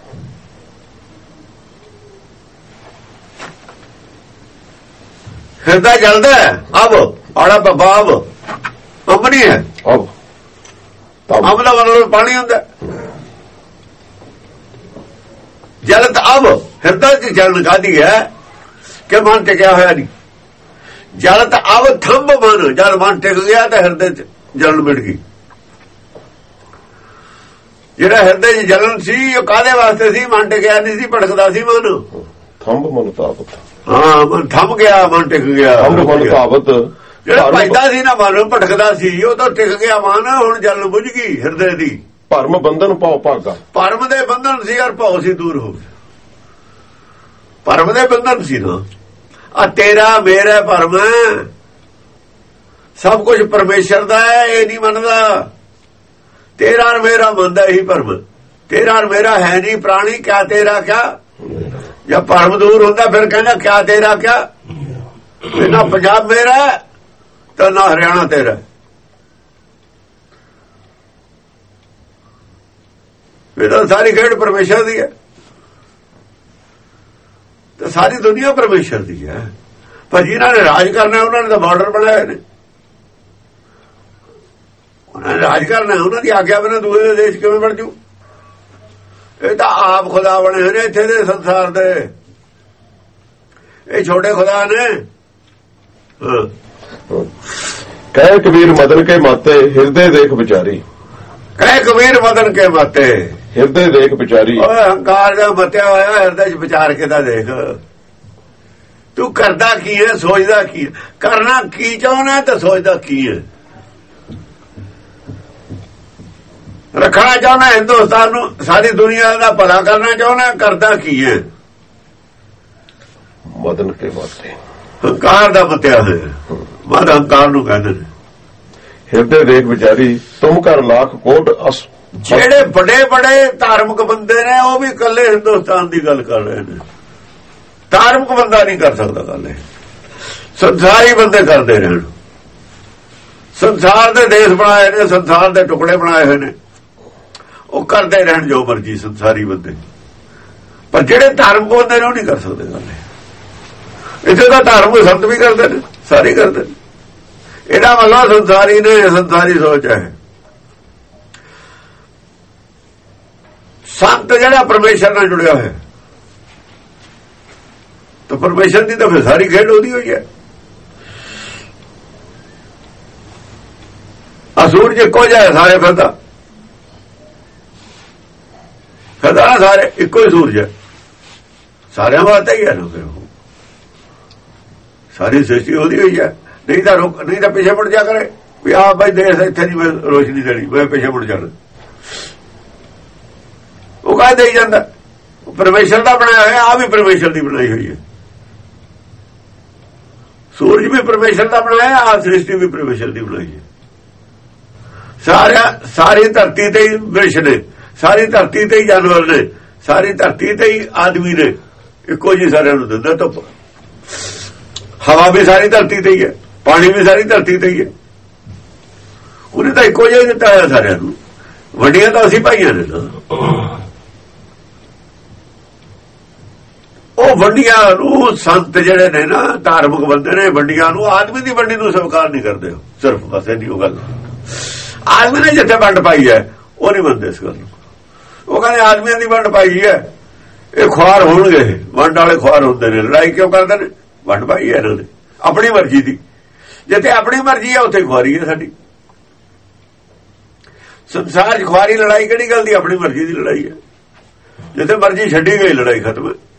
ਹਿਰਦਾ ਜਲਦਾ ਅਬ ਆੜਾ ਬੱਬਾ ਅਬ ਅੰਬ ਨਹੀਂ ਹੈ। ਅਬ ਅੰਬ ਦਾ ਮਤਲਬ ਪਾਣੀ ਹੁੰਦਾ। ਜਲਤ ਅਬ ਹਿਰਦਾ ਚ ਜਲਨ ਕਾਹਦੀ ਹੈ ਕਿ ਮਨ ਟਿਕਿਆ ਹੋਇਆ ਨਹੀਂ। ਜਲਤ ਅਬ ਥੰਬ ਮਨ, ਜਦ ਮਨ ਟਿਕ ਗਿਆ ਤਾਂ ਹਿਰਦੇ ਚ ਜਲਨ ਮਿਟ ਗਈ। ਜਿਹੜਾ ਹਿਰਦੇ ਚ ਜਲਨ ਸੀ ਉਹ ਕਾਹਦੇ ਵਾਸਤੇ ਸੀ? ਮਨ ਟਿਕਿਆ ਨਹੀਂ ਸੀ, ਭਟਕਦਾ ਸੀ ਮਨ। ਥੰਬ ਮਨ ਧਾਵਤ, ਹਾਂ ਮਨ ਥੰਮ ਗਿਆ, ਮਨ ਟਿਕ ਗਿਆ। ਥੰਬ ਮਨ ਧਾਵਤ ਜਿਹੜਾ ਭਜਦਾ ਸੀ ਨਾ ਮਨ, ਭਟਕਦਾ ਸੀ, ਉਹ ਤਾਂ ਟਿਕ ਗਿਆ ਮਨ। ਹੁਣ ਜਲਨ ਬੁਝ ਗਈ ਹਿਰਦੇ ਦੀ। ਭਰਮ ਬੰਧਨ ਪਾਉ ਭਾਗਾ। ਭਰਮ ਦੇ ਬੰਧਨ ਸੀ ਔਰ ਭਉ ਸੀ ਦੂਰ ਹੋ ਗਏ। ਭਰਮ ਦੇ ਬੰਧਨ ਸੀ ਨਾ, ਆ ਤੇਰਾ ਮੇਰਾ ਭਰਮ ਹੈ। ਸਭ ਕੁਝ ਪਰਮੇਸ਼ਰ ਦਾ ਹੈ, ਇਹ ਨਹੀਂ ਮੰਨਦਾ। ਤੇਰਾ ਔਰ ਮੇਰਾ ਮੰਨਦਾ ਹੀ ਭਰਮ। ਤੇਰਾ ਔਰ ਮੇਰਾ ਹੈ ਨਹੀਂ ਪ੍ਰਾਣੀ। ਕਿਆ ਤੇਰਾ ਕਿਆ? ਜਦ ਭਰਮ ਦੂਰ ਹੁੰਦਾ ਫਿਰ ਕਹਿੰਦਾ ਕਿਆ ਤੇਰਾ ਕਿਆ। ਨਾ ਪੰਜਾਬ ਮੇਰਾ ਤਾਂ ਨਾ ਹਰਿਆਣਾ ਤੇਰਾ। ਇਹ ਤਾਂ ਸਾਰੀ ਖੇਡ ਪਰਮੇਸ਼ਰ ਦੀ ਹੈ, ਤੇ ਸਾਰੀ ਦੁਨੀਆ ਪਰਮੇਸ਼ਰ ਦੀ ਹੈ। ਪਰ ਜਿਹਨਾਂ ਨੇ ਰਾਜ ਕਰਨਾ ਉਹਨਾਂ ਨੇ ਤਾਂ ਬਾਰਡਰ ਬਣਾਏ ਨੇ। ਉਹਨਾਂ ਨੇ ਰਾਜ ਕਰਨਾ, ਉਹਨਾਂ ਦੀ ਆਗਿਆ ਬਿਨਾਂ ਦੂਏ ਦੇ ਦੇਸ਼ ਕਿਵੇਂ ਬਣ ਜੂ? ਇਹ ਤਾਂ ਆਪ ਖੁਦਾ ਬਣੇ ਹੋਏ ਨੇ ਇੱਥੇ ਦੇ ਸੰਸਾਰ ਦੇ। ਇਹ ਛੋਟੇ ਖੁਦਾ ਨੇ। ਕਹਿ ਕਬੀਰ ਮਦਨ ਕੇ ਮਾਤੇ ਹਿਰਦੇ ਦੇਖ ਵਿਚਾਰੀ। ਕਹਿ ਕਬੀਰ ਮਦਨ ਕੇ ਮਾਤੇ ਹਿਰਦੇ ਦੇਖ ਵਿਚਾਰੀ। ਓਏ ਹੰਕਾਰ ਦਾ ਮਤਿਆ ਹੋਇਆ ਹਿਰਦੇ 'ਚ ਵਿਚਾਰ ਕੇ ਤਾਂ ਦੇਖ। ਤੂੰ ਕਰਦਾ ਕੀ ਹੈ, ਸੋਚਦਾ ਕੀ ਹੈ? ਕਰਨਾ ਕੀ ਚਾਹੁੰਦਾ ਤੇ ਸੋਚਦਾ ਕੀ ਹੈ? ਰੱਖਣਾ ਚਾਹੁੰਦਾ ਹਿੰਦੁਸਤਾਨ ਨੂੰ, ਸਾਰੀ ਦੁਨੀਆ ਦਾ ਭਲਾ ਕਰਨਾ ਚਾਹੁੰਦਾ, ਕਰਦਾ ਕੀ ਹੈ? ਮਦਨ ਕੇ ਮਾਤੇ ਹੰਕਾਰ ਦਾ ਮਤਿਆ ਹੈ। ਮਦ ਹੰਕਾਰ ਨੂੰ ਕਹਿੰਦੇ ਨੇ। ਹਿਰਦੇ ਦੇਖ ਵਿਚਾਰੀ ਤੁਮ ਕਰ ਲੱਖ ਕੋਟ ਅਸ। ਜਿਹੜੇ ਵੱਡੇ ਵੱਡੇ ਧਾਰਮਿਕ ਬੰਦੇ ਨੇ ਉਹ ਵੀ ਇਕੱਲੇ ਹਿੰਦੁਸਤਾਨ ਦੀ ਗੱਲ ਕਰ ਰਹੇ ਨੇ। ਧਾਰਮਿਕ ਬੰਦਾ ਨਹੀਂ ਕਰ ਸਕਦਾ ਗੱਲ। ਇਹ ਸੰਸਾਰੀ ਬੰਦੇ ਕਰਦੇ ਰਹਿਣ। ਸੰਸਾਰ ਦੇ ਦੇਸ਼ ਬਣਾਏ ਨੇ, ਸੰਸਾਰ ਦੇ ਟੁਕੜੇ ਬਣਾਏ ਹੋਏ ਨੇ, ਉਹ ਕਰਦੇ ਰਹਿਣ ਜੋ ਮਰਜੀ ਸੰਸਾਰੀ ਬੰਦੇ। ਪਰ ਜਿਹੜੇ ਧਾਰਮਿਕ ਬੰਦੇ ਨੇ ਉਹ ਨਹੀਂ ਕਰ ਸਕਦੇ ਗੱਲ। ਇੱਥੇ ਤਾਂ ਧਾਰਮਿਕ ਸੰਤ ਵੀ ਕਰਦੇ ਨੇ, ਸਾਰੇ ਕਰਦੇ ਨੇ। ਇਹਦਾ ਮਤਲਬ ਸੰਸਾਰੀ ਨੇ, ਸੰਸਾਰੀ ਸੋਚ ਹੈ। ਸੰਤ ਜਿਹੜਾ ਪਰਮੇਸ਼ਰ ਨਾਲ ਜੁੜਿਆ ਹੋਇਆ, ਤਾਂ ਪਰਮੇਸ਼ਰ ਦੀ ਤਾਂ ਫਿਰ ਸਾਰੀ ਖੇਡ ਉਹਦੀ ਹੋਈ ਹੈ। ਸੂਰਜ ਇੱਕੋ ਜਿਹਾ ਸਾਰੇ ਫਿਰਦਾ ਨਾ, ਸਾਰੇ ਇੱਕੋ ਹੀ ਸੂਰਜ ਹੈ, ਸਾਰਿਆਂ ਵਾਸਤੇ ਹੀ ਹੈ ਨਾ। ਫਿਰ ਸਾਰੀ ਸ੍ਰਿਸ਼ਟੀ ਉਹਦੀ ਹੋਈ ਹੈ। ਨਹੀਂ ਤਾਂ ਪਿੱਛੇ ਮੁੜ ਜਾ ਕਰੇ ਵੀ ਆਹ ਬਾਈ ਦੇਸ਼ ਇੱਥੇ ਨਹੀਂ ਮੈਂ ਰੋਸ਼ਨੀ ਦੇਣੀ, ਮੈਂ ਪਿੱਛੇ ਮੁੜ ਜਾਣਾ। ਉਹ ਕਾਹ ਦੇਈ ਜਾਂਦਾ? ਪਰਮੇਸ਼ਰ ਦਾ ਬਣਾਇਆ ਹੋਇਆ, ਆ ਵੀ ਪਰਮੇਸ਼ਰ ਦੀ ਬਣਾਈ ਹੋਈ ਹੈ। ਸੂਰਜ ਵੀ ਪਰਮੇਸ਼ਰ ਦਾ ਬਣਾਇਆ, ਆ ਸ੍ਰਿਸ਼ਟੀ ਵੀ ਪਰਮੇਸ਼ਰ ਦੀ ਬਣਾਈ ਹੈ। ਸਾਰੀ ਧਰਤੀ ਤੇ ਹੀ ਵਿਸ਼ ਨੇ, ਸਾਰੀ ਧਰਤੀ ਤੇ ਹੀ ਜਾਨਵਰ ਨੇ, ਸਾਰੀ ਧਰਤੀ ਤੇ ਹੀ ਆਦਮੀ ਨੇ। ਇੱਕੋ ਜੀ ਸਾਰਿਆਂ ਨੂੰ ਦਿੰਦਾ ਧੁੱਪ। ਹਵਾ ਵੀ ਸਾਰੀ ਧਰਤੀ ਤੇ ਹੀ ਹੈ, ਪਾਣੀ ਵੀ ਸਾਰੀ ਧਰਤੀ ਤੇ ਹੀ ਹੈ। ਉਹਨੇ ਤਾਂ ਇੱਕੋ ਜਿਹਾ ਦਿੱਤਾ ਹੋਇਆ ਸਾਰਿਆਂ ਨੂੰ। ਵੱਡੀਆਂ ਤਾਂ ਅਸੀਂ ਪਾਈਆਂ ਨੇ ਨਾ। ਉਹ ਵੰਡੀਆਂ ਨੂੰ ਸੰਤ ਜਿਹੜੇ ਨੇ ਨਾ, ਧਾਰਮਿਕ ਬੰਦੇ ਨੇ, ਵੰਡੀਆਂ ਨੂੰ, ਆਦਮੀ ਦੀ ਵੰਡੀ ਨੂੰ ਸਵੀਕਾਰ ਨਹੀਂ ਕਰਦੇ। ਸਿਰਫ ਬਸ ਇਹਦੀ ਉਹ ਗੱਲ, ਆਦਮੀ ਨੇ ਜਿੱਥੇ ਵੰਡ ਪਾਈ ਹੈ ਉਹ ਨਹੀਂ ਮੰਨਦੇ ਇਸ ਗੱਲ ਨੂੰ। ਉਹ ਕਹਿੰਦੇ ਆਦਮੀਆਂ ਦੀ ਵੰਡ ਪਾਈ ਹੈ, ਇਹ ਖੁਆਰ ਹੋਣਗੇ, ਵੰਡ ਵਾਲੇ ਖੁਆਰ ਹੁੰਦੇ ਨੇ। ਲੜਾਈ ਕਿਉਂ ਕਰਦੇ ਨੇ? ਵੰਡ ਪਾਈ ਹੈ ਇਹਨਾਂ ਨੇ ਆਪਣੀ ਮਰਜ਼ੀ ਦੀ। ਜਿੱਥੇ ਆਪਣੀ ਮਰਜ਼ੀ ਹੈ ਉੱਥੇ ਖੁਆਰੀ ਹੈ ਸਾਡੀ। ਸੰਸਾਰ 'ਚ ਖੁਆਰੀ ਲੜਾਈ ਕਿਹੜੀ ਗੱਲ ਦੀ? ਆਪਣੀ ਮਰਜ਼ੀ ਦੀ ਲੜਾਈ ਹੈ। ਜਿੱਥੇ ਮਰਜੀ ਛੱਡੀ ਗਈ ਲੜਾਈ ਖਤਮ।